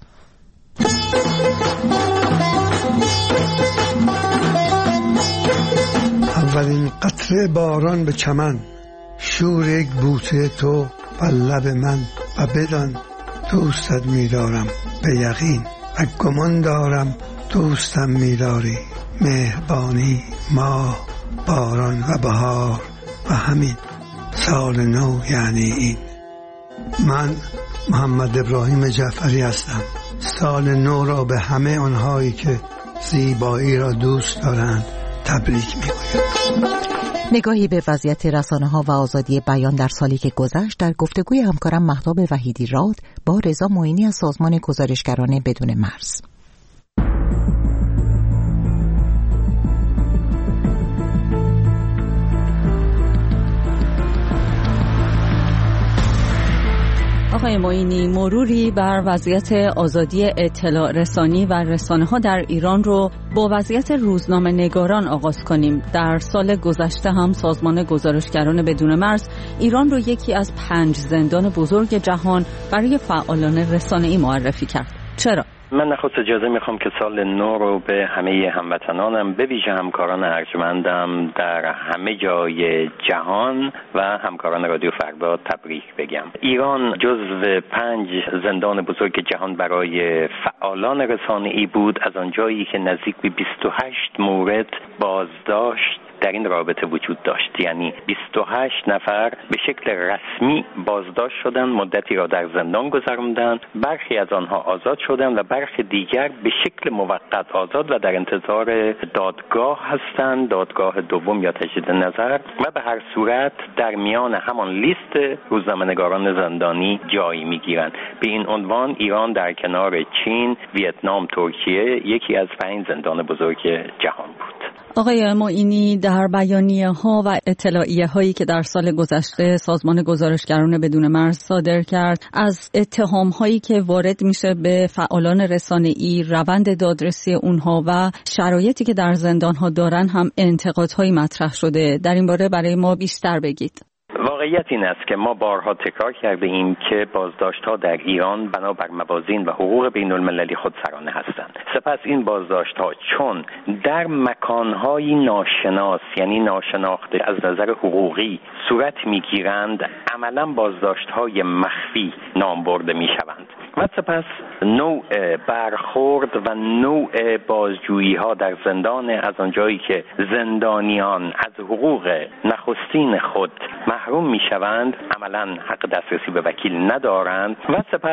اولین قطره باران به چمن، شور یک بوته تو و لب من، و بدان دوستت می‌دارم به یقین و گمان دارم دوستم می‌داری. مهربانی، ماه، باران و بهار و همین سال نو، یعنی این. من محمد ابراهیم جعفری هستم. سال نو را به همه آنهایی که زیبایی را دوست دارند تبریک میگویم. نگاهی به وضعیت رسانه‌ها و آزادی بیان در سالی که گذشت در گفتگوی همکارم مهتاب وحیدی راد با رضا معینی از سازمان گزارشگران بدون مرز. آقای معینی، مروری بر وضعیت آزادی اطلاع رسانی و رسانه‌ها در ایران رو با وضعیت روزنامه نگاران آغاز کنیم. در سال گذشته هم سازمان گزارشگران بدون مرز ایران رو یکی از پنج زندان بزرگ جهان برای فعالان رسانه‌ای معرفی کرد. چرا؟ من نخست اجازه میخوام که سال نو رو به همه هموطنانم، به ویژه همکاران ارجمندم در همه جای جهان و همکاران رادیو فردا تبریک بگم. ایران جزو پنج زندان بزرگ جهان برای فعالان رسانه‌ای بود، از آنجایی که نزدیک به بیست و هشت مورد بازداشت در این رابطه وجود داشت. یعنی بیست و هشت نفر به شکل رسمی بازداشت شدند، مدتی را در زندان گذراندند، برخی از آنها آزاد شدند و برخی دیگر به شکل موقت آزاد و در انتظار دادگاه هستند، دادگاه دوم یا تجدید نظر، و به هر صورت در میان همان لیست روزنامه‌نگاران زندانی جای می‌گیرند. به این عنوان ایران در کنار چین، ویتنام، ترکیه یکی از پنج زندان بزرگ جهان بود. آقای معینی، در بیانیه ها و اطلاعیه هایی که در سال گذشته سازمان گزارشگران بدون مرز صادر کرد، از اتهام هایی که وارد میشه به فعالان رسانه‌ای، روند دادرسی اونها و شرایطی که در زندان ها دارن هم انتقادهایی مطرح شده. در این باره برای ما بیشتر بگید. واقعیت این است که ما بارها تکرار کرده ایم که بازداشت‌ها در ایران بنابر موازین و حقوق بین‌المللی خودسرانه هستند. سپس این بازداشت‌ها چون در مکان‌های ناشناس، یعنی ناشناخته از نظر حقوقی صورت می‌گیرند، عملاً بازداشت‌های مخفی نام برده می‌شوند و سپس نوع برخورد و نوع بازجویی‌ها در زندان، از آنجایی که زندانیان از حقوق نخستین خود محروم میشوند، عملاً حق دسترسی به وکیل ندارند و سپس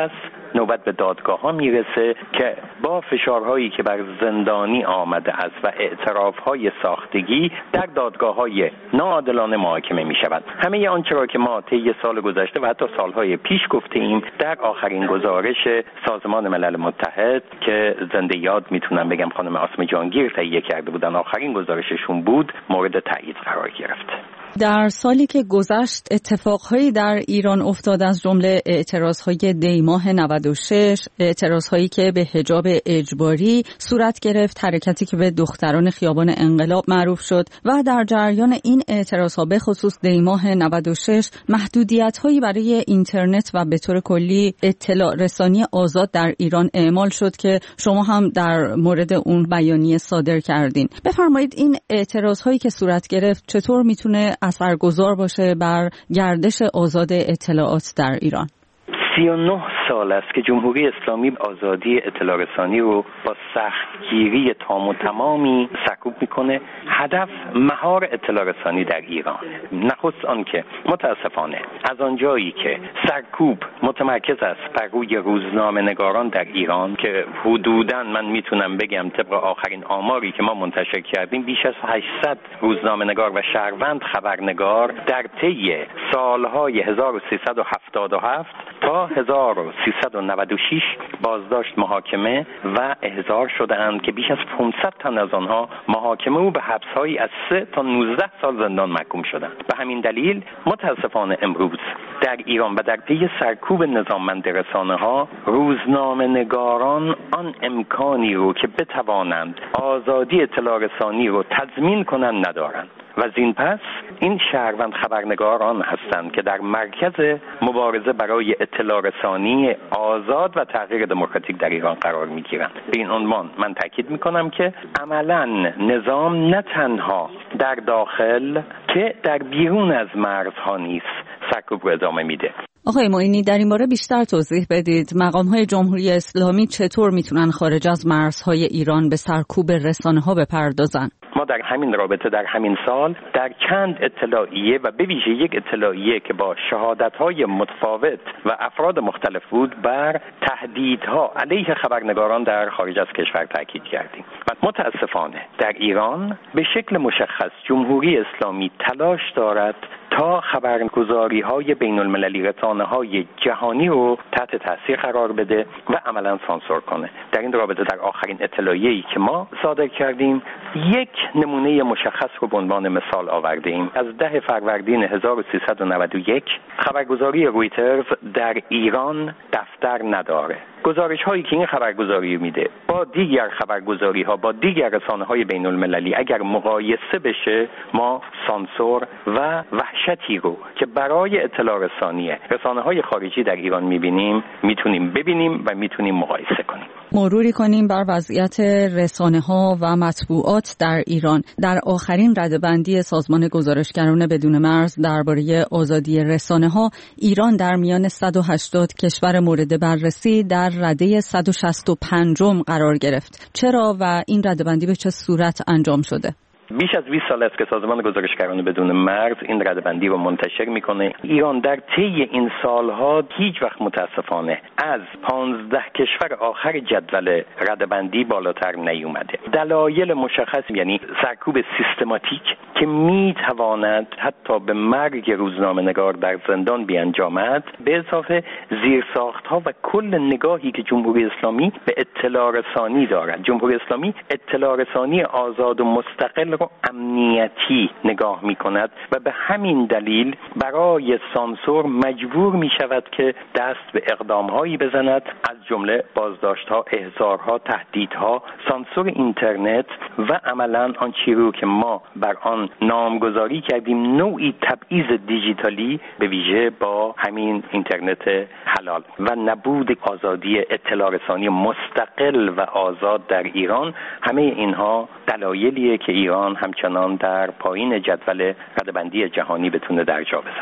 نوبت به دادگاه ها میرسه که با فشارهایی که بر زندانی آمده است و اعترافهای ساختگی در دادگاه های ناعادلانه محاکمه می شود. همه آنچه را که ما طی سال گذشته و حتی سالهای پیش گفته ایم در آخرین گزارش سازمان ملل متحد که زنده یاد میتونم بگم خانم آسمه جانگیر تهیه کرده بودن، آخرین گزارششون بود، مورد تایید قرار گرفت. در سالی که گذشت اتفاقهایی در ایران افتاد، از جمله اعتراضهای دیماه نود و شش، اعتراضهایی که به حجاب اجباری صورت گرفت، حرکتی که به دختران خیابان انقلاب معروف شد و در جریان این اعتراضها به خصوص دیماه نود و شش محدودیت‌هایی برای اینترنت و به طور کلی اطلاع رسانی آزاد در ایران اعمال شد که شما هم در مورد اون بیانیه صادر کردین. بفرمایید این اعتراضهایی که صورت گرفت چطور میتونه اثرگذار باشه بر گردش آزاد اطلاعات در ایران؟ سی و نه سال است که جمهوری اسلامی آزادی اطلاع رسانی رو با سختگیری تام و تمامی سرکوب میکنه. هدف مهار اطلاع رسانی در ایران. نخست آن که متاسفانه از آنجایی که سرکوب متمرکز است بر روی روزنامه نگاران در ایران که حدوداً من میتونم بگم طبق آخرین آماری که ما منتشر کردیم بیش از هشتصد روزنامه نگار و شهروند خبرنگار در طی سالهای هزار و سیصد و هفتاد و هفت تا هزار و سیصد و نود و شش بازداشت، محاکمه و احضار شده‌اند که بیش از پانصد تن از آنها محاکمه و به حبس‌هایی از سه تا نوزده سال زندان محکوم شدند. به همین دلیل متاسفانه امروز در ایران و در طی سرکوب نظاممند رسانه‌ها روزنامه‌نگاران آن امکانی رو که بتوانند آزادی اطلاع رسانی رو تضمین کنند ندارند و زین پس این شهروند خبرنگاران هستند که در مرکز مبارزه برای اطلاع رسانی آزاد و تغییر دموکراتیک در ایران قرار می‌گیرند. به این عنوان من تاکید می‌کنم که عملاً نظام نه تنها در داخل که در بیرون از مرزها نیز سرکوب رو ادامه میده. آقای معینی در این باره بیشتر توضیح بدید. مقام‌های جمهوری اسلامی چطور میتونن خارج از مرزهای ایران به سرکوب رسانه‌ها بپردازن؟ ما در همین رابطه در همین سال در چند اطلاعیه و به ویژه یک اطلاعیه که با شهادت‌های متفاوت و افراد مختلف بود بر تهدیدها علیه خبرنگاران در خارج از کشور تاکید کردیم. و متاسفانه در ایران به شکل مشخص جمهوری اسلامی تلاش دارد تا خبرگزاری‌های بین‌المللی، رسانه‌های جهانی رو تحت تاثیر قرار بده و عملاً سانسور کنه. در این رابطه در آخرین اطلاعیه‌ای که ما صادر کردیم یک نمونه مشخص رو به عنوان مثال آورده ایم. از ده فروردین هزار و سیصد و نود و یک خبرگزاری رویترز در ایران دفتر نداره. گزارش هایی که این خبرگزاری میده با دیگر خبرگزاری ها، با دیگر رسانه های بین المللی اگر مقایسه بشه، ما سانسور و وحشتی رو که برای اطلاع رسانی رسانه های خارجی در ایران میبینیم میتونیم ببینیم و میتونیم مقایسه کنیم. مروری کنیم بر وضعیت رسانه ها و مطبوعات در ایران. در آخرین رده‌بندی سازمان گزارشگران بدون مرز درباره آزادی رسانه ها، ایران در میان صد و هشتاد کشور مورد بررسی در رده صد و شصت و پنجم قرار گرفت. چرا و این رده‌بندی به چه صورت انجام شده؟ بیش از بیست سال است که سازمان گزارشگران بدون مرز این رده‌بندی رو منتشر میکنه. ایران در طی این سالها هیچ وقت متاسفانه از پانزده کشور آخر جدول رده‌بندی بالاتر نیومده. دلایل مشخص یعنی سرکوب سیستماتیک که میتواند حتی به مرگ روزنامه‌نگار در زندان بیانجامد، به اضافه زیرساخت‌ها و کل نگاهی که جمهوری اسلامی به اطلاع رسانی دارد. جمهوری اسلامی اطلاع رسانی آزاد و مستقل رو امنیتی نگاه می کند و به همین دلیل برای سانسور مجبور می شود که دست به اقدامهایی بزند، از جمله بازداشت‌ها، احضارها، تهدیدها، سانسور اینترنت و عملاً آن چیزی رو که ما بر آن نامگذاری کردیم نوعی تبعیض دیجیتالی به ویژه با همین اینترنت حلال و نبود آزادی اطلاع رسانی مستقل و آزاد در ایران. همه اینها دلایلیه که ایران همچنان در پایین جدول رده‌بندی جهانی بتونه درجا بزنه.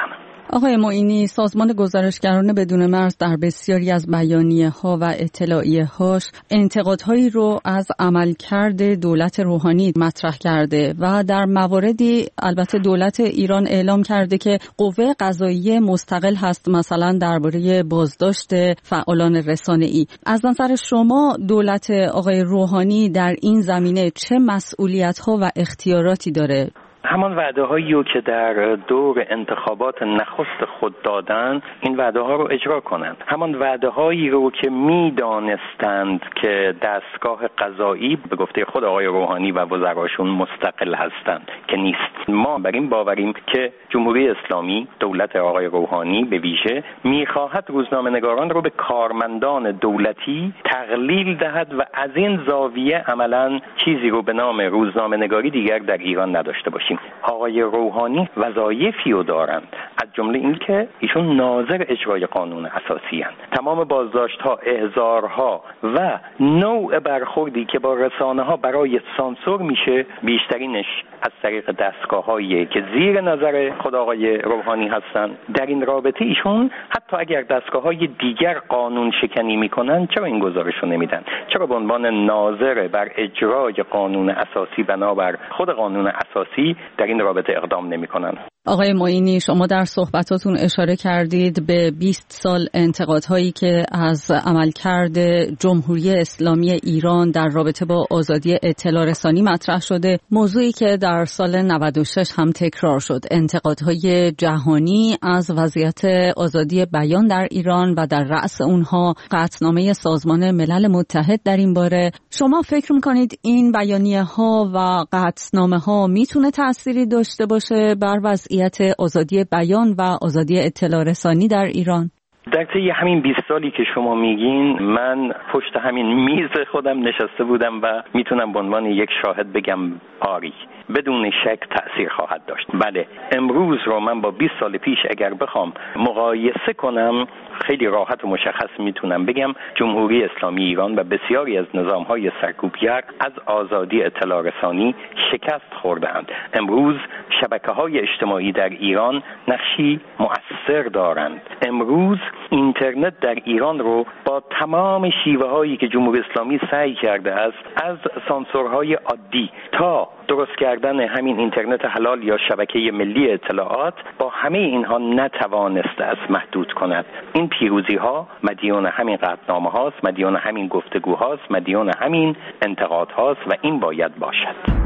آقای معینی، سازمان گزارشگران بدون مرز در بسیاری از بیانیه‌ها و اطلاعیه‌هاش انتقادهایی رو از عملکرد دولت روحانی مطرح کرده و در مواردی البته دولت ایران اعلام کرده که قوه قضاییه مستقل هست، مثلا درباره بازداشت فعالان رسانه‌ای. از نظر شما دولت آقای روحانی در این زمینه چه مسئولیت‌ها و اختیاراتی داره؟ همان وعده هایی رو که در دور انتخابات نخست خود دادن، این وعده ها رو اجرا کنند. همان وعده هایی رو که می دانستند که دستگاه قضایی به گفته خود آقای روحانی و وزراشون مستقل هستند که نیست. ما بر این باوریم که جمهوری اسلامی، دولت آقای روحانی به ویژه، می خواهد روزنامه نگاران رو به کارمندان دولتی تقلیل دهد و از این زاویه عملاً چیزی رو به نام روزنامه نگاری دیگر در ایران نداشته باشیم. آقای روحانی وظایفی رو دارند، از جمله این که ایشون ناظر اجرای قانون اساسی هستند. تمام بازداشت‌ها، احضارها و نوع برخوردی که با رسانه‌ها برای سانسور میشه، بیشترینش از طریق دستگاه‌هایی که زیر نظر خود آقای روحانی هستند. در این رابطه ایشون حتی اگر دستگاه‌های دیگر قانون شکنی میکنن، چرا این گزارش رو نمیدن؟ چرا به عنوان ناظر بر اجرای قانون اساسی بنابر خود قانون اساسی در این رابطه اقدام نمی‌کنن؟ آقای معینی، شما در صحبتاتون اشاره کردید به بیست سال انتقادهایی که از عملکرد جمهوری اسلامی ایران در رابطه با آزادی اطلاع رسانی مطرح شده، موضوعی که در سال نود و شش هم تکرار شد، انتقادهای جهانی از وضعیت آزادی بیان در ایران و در رأس اونها قطعنامه سازمان ملل متحد در این باره. شما فکر می‌کنید این بیانیه‌ها و قطعنامه‌ها میتونه تأثیری داشته باشه بر وضعیت آزادی بیان و آزادی اطلاع رسانی در ایران؟ در طی همین بیست سالی که شما میگین، من پشت همین میز خودم نشسته بودم و میتونم به عنوان یک شاهد بگم آری، بدون شک تأثیر خواهد داشت. بله، امروز رو من با بیست سال پیش اگر بخوام مقایسه کنم، خیلی راحت و مشخص میتونم بگم جمهوری اسلامی ایران و بسیاری از نظام‌های سرکوبگر از آزادی اطلاع رسانی شکست خورده‌اند. امروز شبکه‌های اجتماعی در ایران نقشی مؤثر دارند. امروز اینترنت در ایران رو با تمام شیوه‌هایی که جمهوری اسلامی سعی کرده است، از سانسورهای عادی تا درست کردن همین اینترنت حلال یا شبکه ملی اطلاعات، با همه اینها نتوانسته است محدود کند. این پیروزی ها مدیون همین قطعنامه هاست، مدیون همین گفتگو هاست، مدیون همین انتقاد هاست و این باید باشد.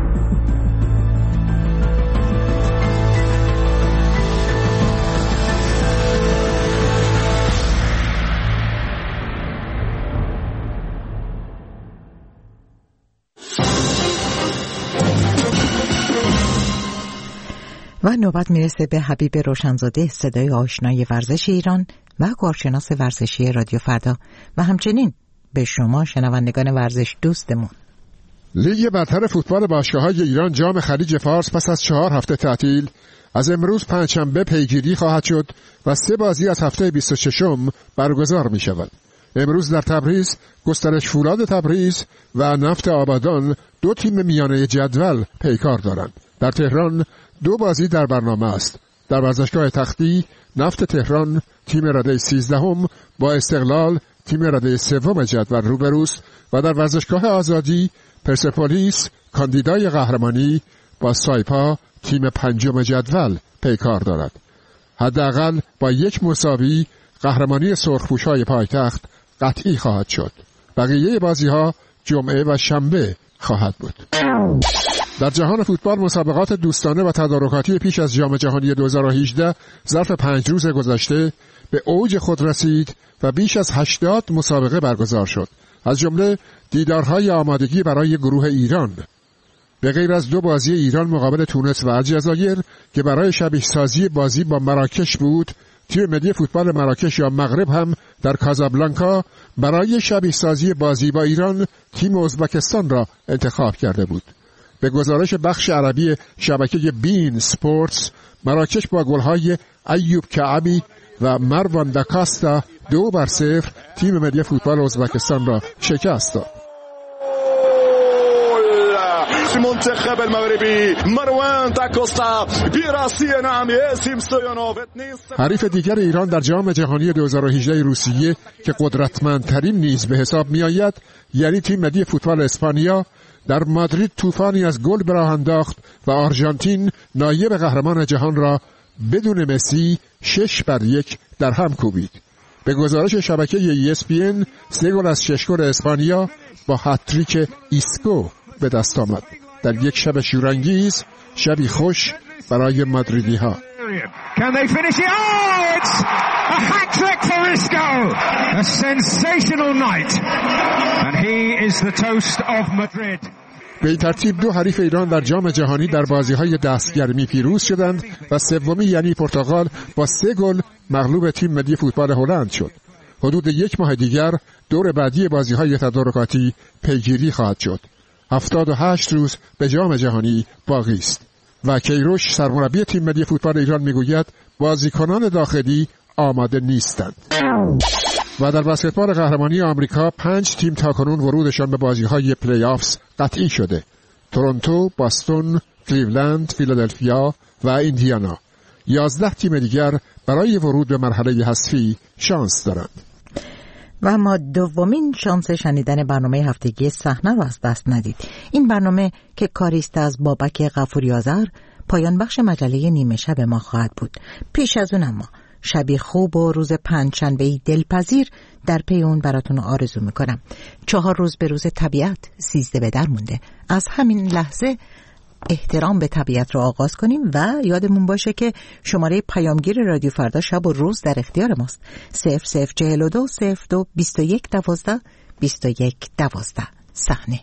و نوبت میرسه به حبیب روشنزاده، صدای آشنای ورزش ایران و کارشناس ورزشی رادیو فردا، و همچنین به شما شنوندگان ورزش دوستمون. لیگ برتر فوتبال باشگاه‌های ایران جام خلیج فارس پس از چهار هفته تعطیل از امروز پنجشنبه پیگیری خواهد شد و سه بازی از هفته بیست و ششم برگزار می شود. امروز در تبریز گسترش فولاد تبریز و نفت آبادان دو تیم میانه جدول پیکار دارند. در تهران دو بازی در برنامه است. در ورزشگاه تختی نفت تهران تیم رده سیزدهم با استقلال تیم رده سوم جدول روبروست و در ورزشگاه آزادی پرسپولیس کاندیدای قهرمانی با سایپا تیم پنجم جدول پیکار دارد. حداقل با یک مساوی قهرمانی سرخپوش‌های پایتخت قطعی خواهد شد. بقیه بازی‌ها جمعه و شنبه خواهد بود. در جهان فوتبال مسابقات دوستانه و تدارکاتی پیش از جام جهانی دو هزار و هجده ظرف پنج روز گذشته به اوج خود رسید و بیش از هشتاد مسابقه برگزار شد. از جمله دیدارهای آمادگی برای گروه ایران. به غیر از دو بازی ایران مقابل تونس و الجزایر که برای شبیه سازی بازی با مراکش بود، تیم ملی فوتبال مراکش یا مغرب هم در کازابلانکا برای شبیه سازی بازی با ایران تیم ازبکستان را انتخاب کرده بود. به گزارش بخش عربی شبکه بین سپورتس، مراکش با گل‌های ایوب کعبی و مروان داکاستا دو بر صفر تیم ملی فوتبال ازبکستان را شکست داد. المنتخب المغربي مروان داکوستا برأسی نعمی اسم ستویانوف. حریف دیگر ایران در جام جهانی دو هزار و هجده روسیه که قدرتمندترین نیز به حساب می آید، یعنی تیم ملی فوتبال اسپانیا، در مادرید طوفانی از گل به راه انداخت و آرژانتین نایب قهرمان جهان را بدون مسی شش بر یک در هم کوبید. به گزارش شبکه ای اس پی ان، سه گل از شش گل اسپانیا با هتریک ایسکو به دست آمد در یک شب شورانگیز، شبی خوش برای مادریدی ها. Can they finish it? Oh, it's a hat-trick for Isco. A sensational night. And he is the toast of Madrid. به این ترتیب دو حریف ایران در جام جهانی در بازی‌های دستگرمی پیروز شدند و سومی یعنی پرتغال با سه گل مغلوب تیم ملی فوتبال هلند شد. حدود یک ماه دیگر دور بعدی بازی‌های تدارکاتی پیگیری خواهد شد. هفتاد و هشت روز به جام جهانی باقی است و کیروش سرمربی تیم ملی فوتبال ایران میگوید بازیکنان داخلی آماده نیستند. و در بسکتبال قهرمانی آمریکا پنج تیم تاکنون ورودشان به بازی‌های پلی آفز قطعی شده: تورنتو، باستون، کلیولند، فیلادلفیا و ایندیانا. یازده تیم دیگر برای ورود به مرحله حذفی شانس دارند. و ما دومین شانس شنیدن برنامه هفتگی صحنه را از دست ندید. این برنامه که کاریست از بابک غفوری آذر، پایان بخش مجله نیمه شب ما خواهد بود. پیش از اون اما شبی خوب و روز پنجشنبه‌ای دلپذیر در پی اون براتون آرزو میکنم. چهار روز به روز طبیعت، سیزده به در مونده. از همین لحظه احترام به طبیعت را آغاز کنیم و یادمون باشه که شماره پیامگیر رادیو فردا شب و روز در اختیار ماست. صفر صفر چهل و دو صفر دو بیست و یک دوازده بیست و یک دوازده. صحنه.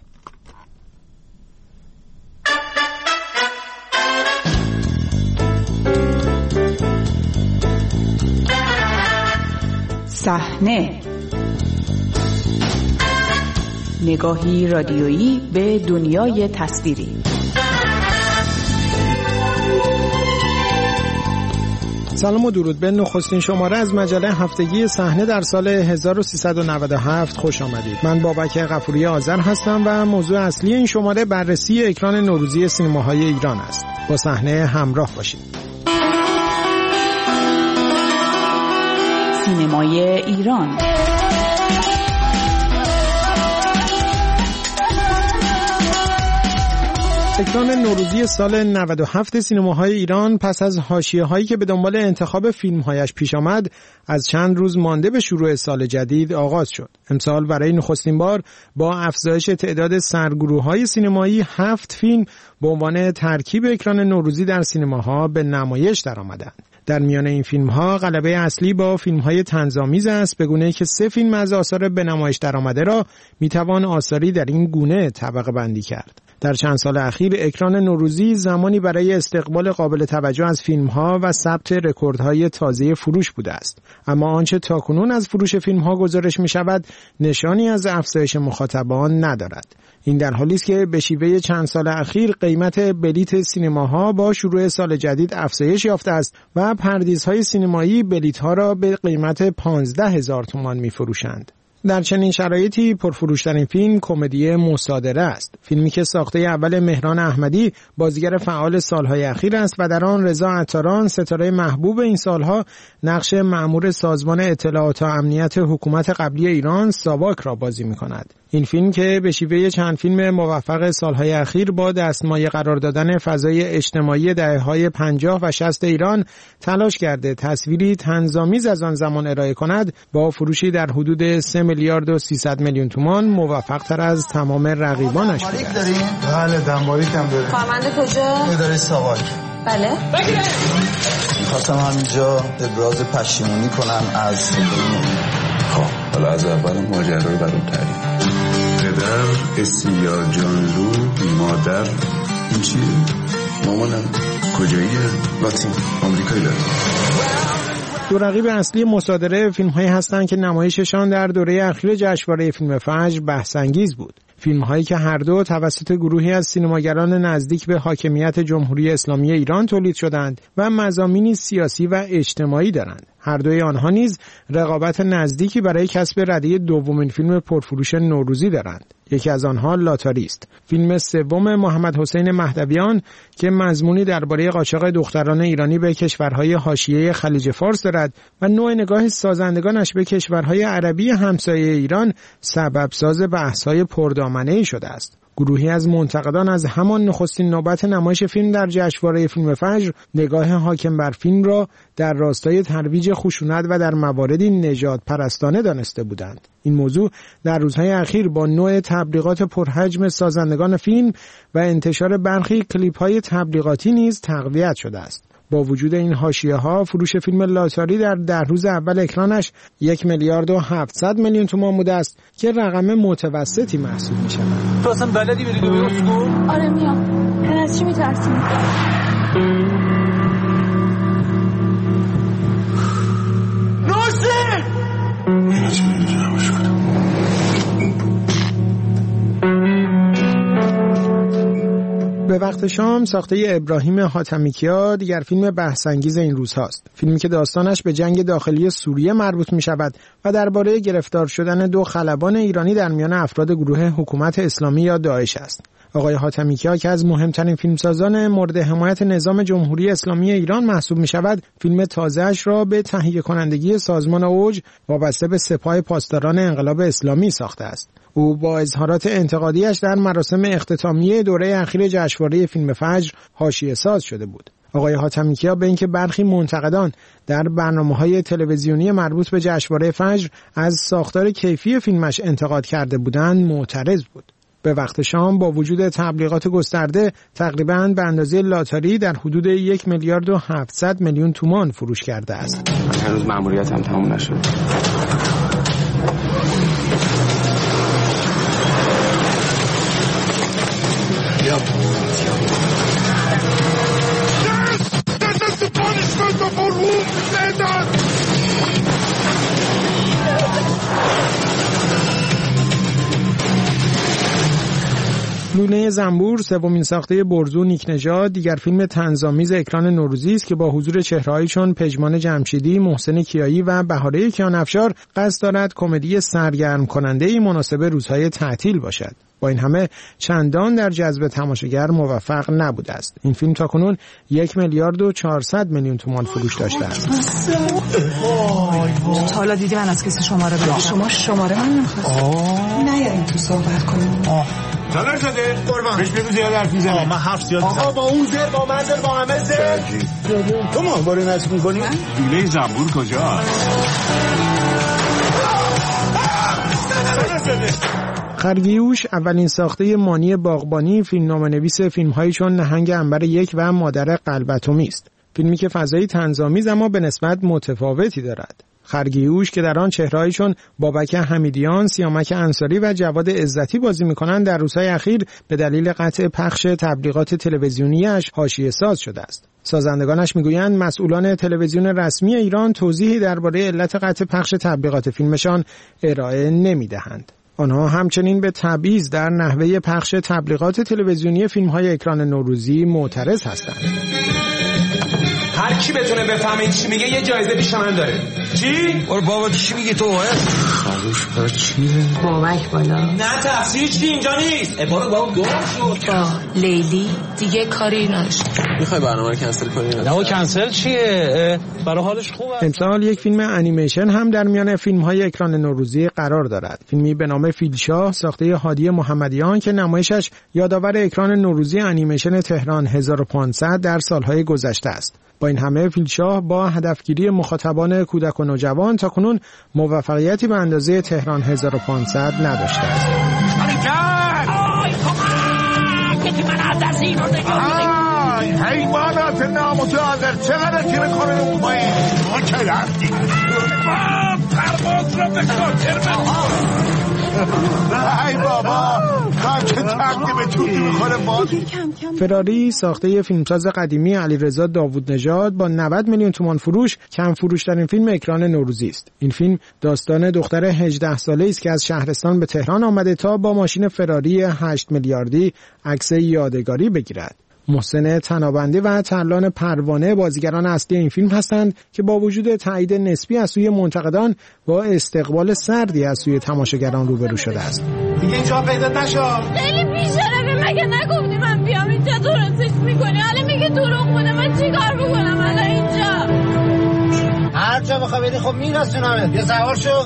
صحنه، نگاهی رادیویی به دنیای تصویری. سلام و درود. به نخستین شماره از مجله هفتگی صحنه در سال هزار و سیصد و نود و هفت خوش آمدید. من بابک غفوری آذر هستم و موضوع اصلی این شماره بررسی اکران نوروزی سینماهای ایران است. با صحنه همراه باشید. سینمای ایران. اکران نوروزی سال نود و هفت سینماهای ایران پس از حاشیه‌هایی که به دنبال انتخاب فیلم‌هایش پیش آمد، از چند روز مانده به شروع سال جدید آغاز شد. امسال برای نخستین بار با افزایش تعداد سرگروه‌های سینمایی هفت فیلم به عنوان ترکیب اکران نوروزی در سینماها به نمایش درآمدند. در میان این فیلم‌ها غلبه اصلی با فیلم‌های طنزآمیز است، به گونه‌ای که سه فیلم از آثار به نمایش درآمده را می‌توان آثاری در این گونه طبقه بندی کرد. در چند سال اخیر اکران نوروزی زمانی برای استقبال قابل توجه از فیلم‌ها و ثبت رکوردهای تازه فروش بوده است. اما آنچه تاکنون از فروش فیلم‌ها گزارش می‌شود نشانی از افزایش مخاطبان ندارد. این در حالی است که به شیوه چند سال اخیر قیمت بلیت سینماها با شروع سال جدید افزایش یافته است و پردیس‌های سینمایی بلیت‌ها را به قیمت پانزده هزار تومان می‌فروشند. در چنین شرایطی پرفروشترین فیلم کمدی مصادره است. فیلمی که ساخته اول مهران احمدی بازیگر فعال سالهای اخیر است و در آن رضا عطاران ستاره محبوب این سالها نقش مأمور سازمان اطلاعات و امنیت حکومت قبلی ایران ساواک را بازی می‌کند. این فیلم که به شیوه چند فیلم موفق سالهای اخیر با دستمایه قرار دادن فضای اجتماعی دهه‌های پنجاه و شصت ایران تلاش کرده تصویری طنزآمیز از آن زمان ارائه کند، با فروشی در حدود سه میلیارد و سیصد میلیون تومان موفق تر از تمام رقیبانش بوده است. بله، دنبالیک هم داره. کارمند کجا؟ اداره ساواک. بله. خواستم همینجا ابراز پشیمونی کنم از خب حالا از اول ماجرا رو برام تعریف. پدر اسیار جانلو، مادر این چیه؟ مامانم کجاییه؟ لاتین آمریکایی داره. دو رقیب اصلی مصادره فیلم‌هایی هستند که نمایششان در دوره اخیر جشنواره فیلم فجر بحث‌انگیز بود. فیلم‌هایی که هر دو توسط گروهی از سینماگران نزدیک به حاکمیت جمهوری اسلامی ایران تولید شدند و مضامینی سیاسی و اجتماعی دارند. هر دوی آنها نیز رقابت نزدیکی برای کسب رده دومین فیلم پرفروش نوروزی دارند. یکی از آنها لاتاری است. فیلم سوم محمد حسین مهدویان که مضمونی درباره قاچاق دختران ایرانی به کشورهای حاشیه خلیج فارس دارد و نوع نگاه سازندگانش به کشورهای عربی همسایه ایران سبب ساز بحث‌های پردامنه‌ای شده است. گروهی از منتقدان از همان نخستین نوبت نمایش فیلم در جشنواره فیلم فجر نگاه حاکم بر فیلم را در راستای ترویج خشونت و در مواردی نژاد پرستانه دانسته بودند. این موضوع در روزهای اخیر با نوع تبلیغات پرحجم سازندگان فیلم و انتشار برخی کلیپ‌های تبلیغاتی نیز تقویت شده است. با وجود این حاشیه‌ها فروش فیلم لاتاری در ده روز اول اکرانش یک میلیارد و هفتصد میلیون تومان بوده است که رقم متوسطی محسوب می‌شود. تو اصلا بلدی بری دو بیرون؟ آره میام. از چی می‌ترسی؟ نوشته! اینا چی می‌دونم شد؟ به وقت شام ساخته ابراهیم حاتمیکیا دیگر فیلم بحث‌انگیز این روزهاست. فیلمی که داستانش به جنگ داخلی سوریه مربوط می شود و درباره گرفتار شدن دو خلبان ایرانی در میان افراد گروه حکومت اسلامی یا داعش است. آقای حاتمیکیا که از مهمترین فیلمسازان مورد حمایت نظام جمهوری اسلامی ایران محسوب می شود، فیلم تازه‌اش را به تهیه کنندگی سازمان اوج وابسته به سپاه پاسداران انقلاب اسلامی ساخته است. او با اظهارات انتقادیش در مراسم اختتامیه دوره اخیر جشنواره فیلم فجر حاشیه ساز شده بود. آقای حاتمیکیا به اینکه برخی منتقدان در برنامه‌های تلویزیونی مربوط به جشنواره فجر از ساختار کیفی فیلمش انتقاد کرده بودند معترض بود. به وقت شام با وجود تبلیغات گسترده تقریباً به اندازه لاتاری در حدود یک میلیارد و هفتصد میلیون تومان فروش کرده است. هنوز مأموریتم تمام نشد. لونه زنبور سومین ساخته برزو نیک نژاد دیگر فیلم طنزآمیز اکران نوروزی است که با حضور چهره‌هایی چون پژمان جمشیدی، محسن کیایی و بهاره کیانافشار قصد دارد کمدی سرگرم کننده‌ای مناسب روزهای تعطیل باشد. با این همه چندان در جذب تماشاگر موفق نبوده است. این فیلم تاکنون یک میلیارد و چهارصد میلیون تومان فروش داشته است. تا حالا دیدی من از کسی شماره بدم؟ شما شماره من نمیخواست. نیاریم تو صحبت کنیم. جانر شده؟ قربان بهش بگو زیاد حرف میزنه. من حرف زیاد میزنم. آقا با اون زر با من زر با همه زر. تو ماهواره نصب میکنی؟ دوله زنبور کجاست؟ خرگیوش اولین ساخته مانی باغبانی فیلمنامه‌نویس فیلم‌هایی چون نهنگ عنبر یک و مادر قلب اتمی است. فیلمی که فضایی طنزآمیز اما به نسبت متفاوتی دارد. خرگیوش که در آن چهره‌ای چون بابک حمیدیان، سیامک انصاری و جواد عزتی بازی می‌کنند در روزهای اخیر به دلیل قطع پخش تبلیغات تلویزیونی‌اش حاشیه ساز شده است. سازندگانش میگویند مسئولان تلویزیون رسمی ایران توضیحی درباره علت قطع پخش تبلیغات فیلمشان ارائه نمی‌دهند. آنها همچنین به تبعیض در نحوه پخش تبلیغات تلویزیونی فیلم‌های اکران نوروزی معترض هستند. هر کی بتونه بفهمه چی میگه یه جایزه پیش من داره. چی؟ اور بابا چی میگی تو؟ خروش برا چیه؟ بابک بالا. نه تفسیر چی اینجا نیست. ابارو با اون گم شد. با لیلی دیگه کاری نداشت. میخوای برنامه رو کنسل کنی؟ نه کنسل چیه؟ برای حالش خوبه. امسال یک فیلم انیمیشن هم در میان فیلم‌های اکران نوروزی قرار دارد. فیلمی به نام فیلشاه ساخته هادی محمدیان که نمایشش یادآور اکران نوروزی انیمیشن تهران هزار و پانصد در سالهای گذشته است. با این همه فیلشاه با هدفگیری مخاطبان کودک و نوجوان تاکنون موفقیتی به اندازه تهران هزار و پانصد نداشته است. حیوانات نامتعادل چقدر تیر کنه اون پایین ما که رفتیم پرواز را به خاطر من ای بابا من که تنگی به توتی میخوره بازی. فراری ساخته فیلمساز قدیمی علیرضا داوود نژاد با نود میلیون تومان فروش کم فروشترین فیلم اکران نوروزی است. این فیلم داستان دختر هجده ساله‌ای است که از شهرستان به تهران آمده تا با ماشین فراری هشت میلیاردی عکس یادگاری بگیرد. محسن تنابنده و ترلان پروانه بازیگران اصلی این فیلم هستند که با وجود تایید نسبی از سوی منتقدان با استقبال سردی از سوی تماشاگران روبرو شده است. دیگه اینجا پیدا نشو. خیلی بی‌شرفی، مگه نگفتی من بیام اینجا درستش میکنی؟ حالا میگه دروغ بوده، من چیکار بکنم الان اینجا؟ هر جا بخوای بری خب میرسونمت. بیا سوار شو.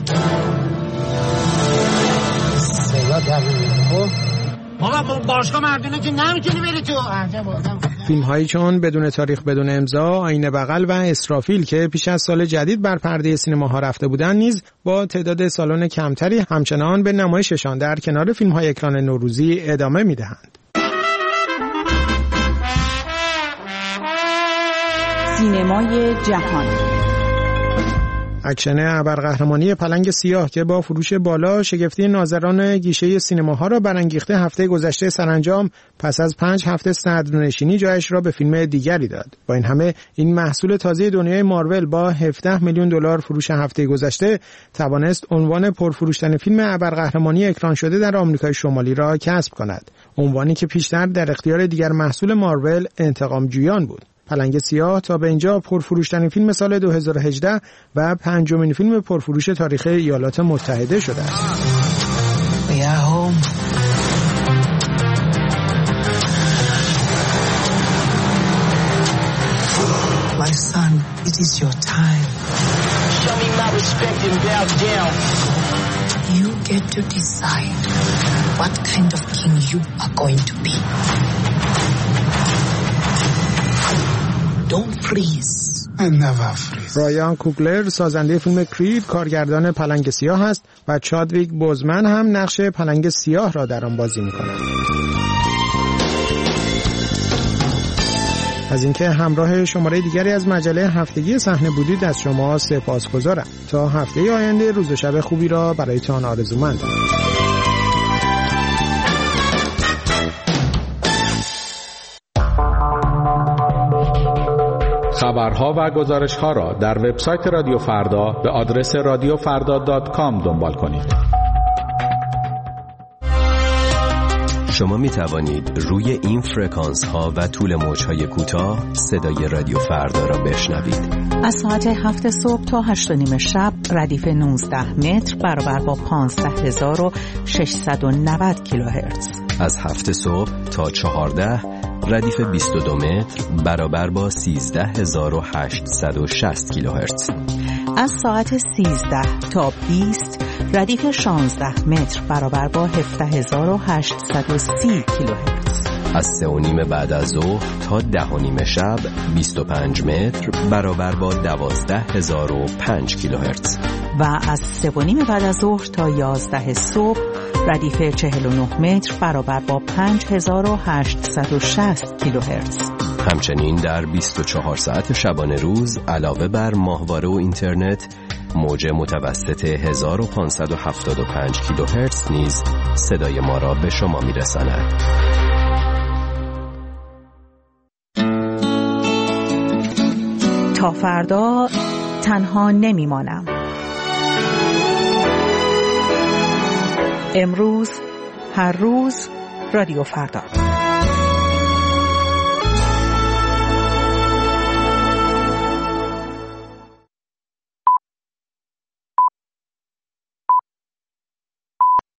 صدا در میاد. بابا باشگاه مردونه که نمیتونی بری تو. فیلم هایی چون بدون تاریخ بدون امضا، آینه بغل و اسرافیل که پیش از سال جدید بر پرده سینماها رفته بودند نیز با تعداد سالن کمتری همچنان به نمایششان در کنار فیلم های اکران نوروزی ادامه میدهند. سینمای جهان. اکشن ابرقهرمانی پلنگ سیاه که با فروش بالا شگفتی ناظران گیشه سینماها را برانگیخته هفته گذشته سرانجام پس از پنج هفته صدرنشینی جایش را به فیلم دیگری داد. با این همه این محصول تازه دنیای مارول با هفده میلیون دلار فروش هفته گذشته توانست عنوان پرفروشترین فیلم ابرقهرمانی اکران شده در آمریکای شمالی را کسب کند. عنوانی که پیشتر در اختیار دیگر محصول مارول انتقام جویان بود. پلنگ سیاه تا به اینجا پرفروشترین فیلم سال دو هزار و هجده و پنجمین فیلم پرفروش تاریخ ایالات متحده شده است. My son, it is your time. Show me my respect and bow down. You get to decide what kind of king you are going to be. Don't freeze. And never freeze. رایان کوگلر سازنده فیلم کرید کارگردان پلنگ سیاه است و چادویک بوزمن هم نقش پلنگ سیاه را در آن بازی می‌کند. از اینکه همراه شماره دیگری از مجله هفتگی صحنه بودید از شما سپاسگزارم. تا هفته آینده روز و شب خوبی را برایتان آرزومندم. خبرها و گزارش‌ها را در وبسایت رادیو فردا به آدرس رادیو فردا دات کام دنبال کنید. شما می توانید روی این فرکانس ها و طول موج های کوتاه صدای رادیو فردا را بشنوید. از ساعت هفت صبح تا هشت و نیم شب ردیف نوزده متر برابر با پانزده هزار و ششصد و نود کیلوهرتز. از هفت صبح تا چهارده ردیف بیست و دو متر برابر با سیزده هزار و هشتصد و شصت کیلوهرتز. از ساعت سیزده تا بیست ردیف شانزده متر برابر با هفده هزار و هشتصد و سی کیلوهرتز. از سه و نیم بعد از ظهر تا ده و نیم شب بیست و پنج متر برابر با دوازده هزار و پنج کیلوهرتز. و از سه و نیم بعد از ظهر تا یازده صبح ردیف چهل و نه متر برابر با پنج هزار و هشتصد و شصت کیلوهرتز. همچنین در بیست و چهار ساعت شبانه روز علاوه بر ماهواره و اینترنت موج متوسط هزار و پانصد و هفتاد و پنج کیلوهرتز نیز صدای ما را به شما میرساند. تا فردا تنها نمیمانم. امروز هر روز رادیو فردا.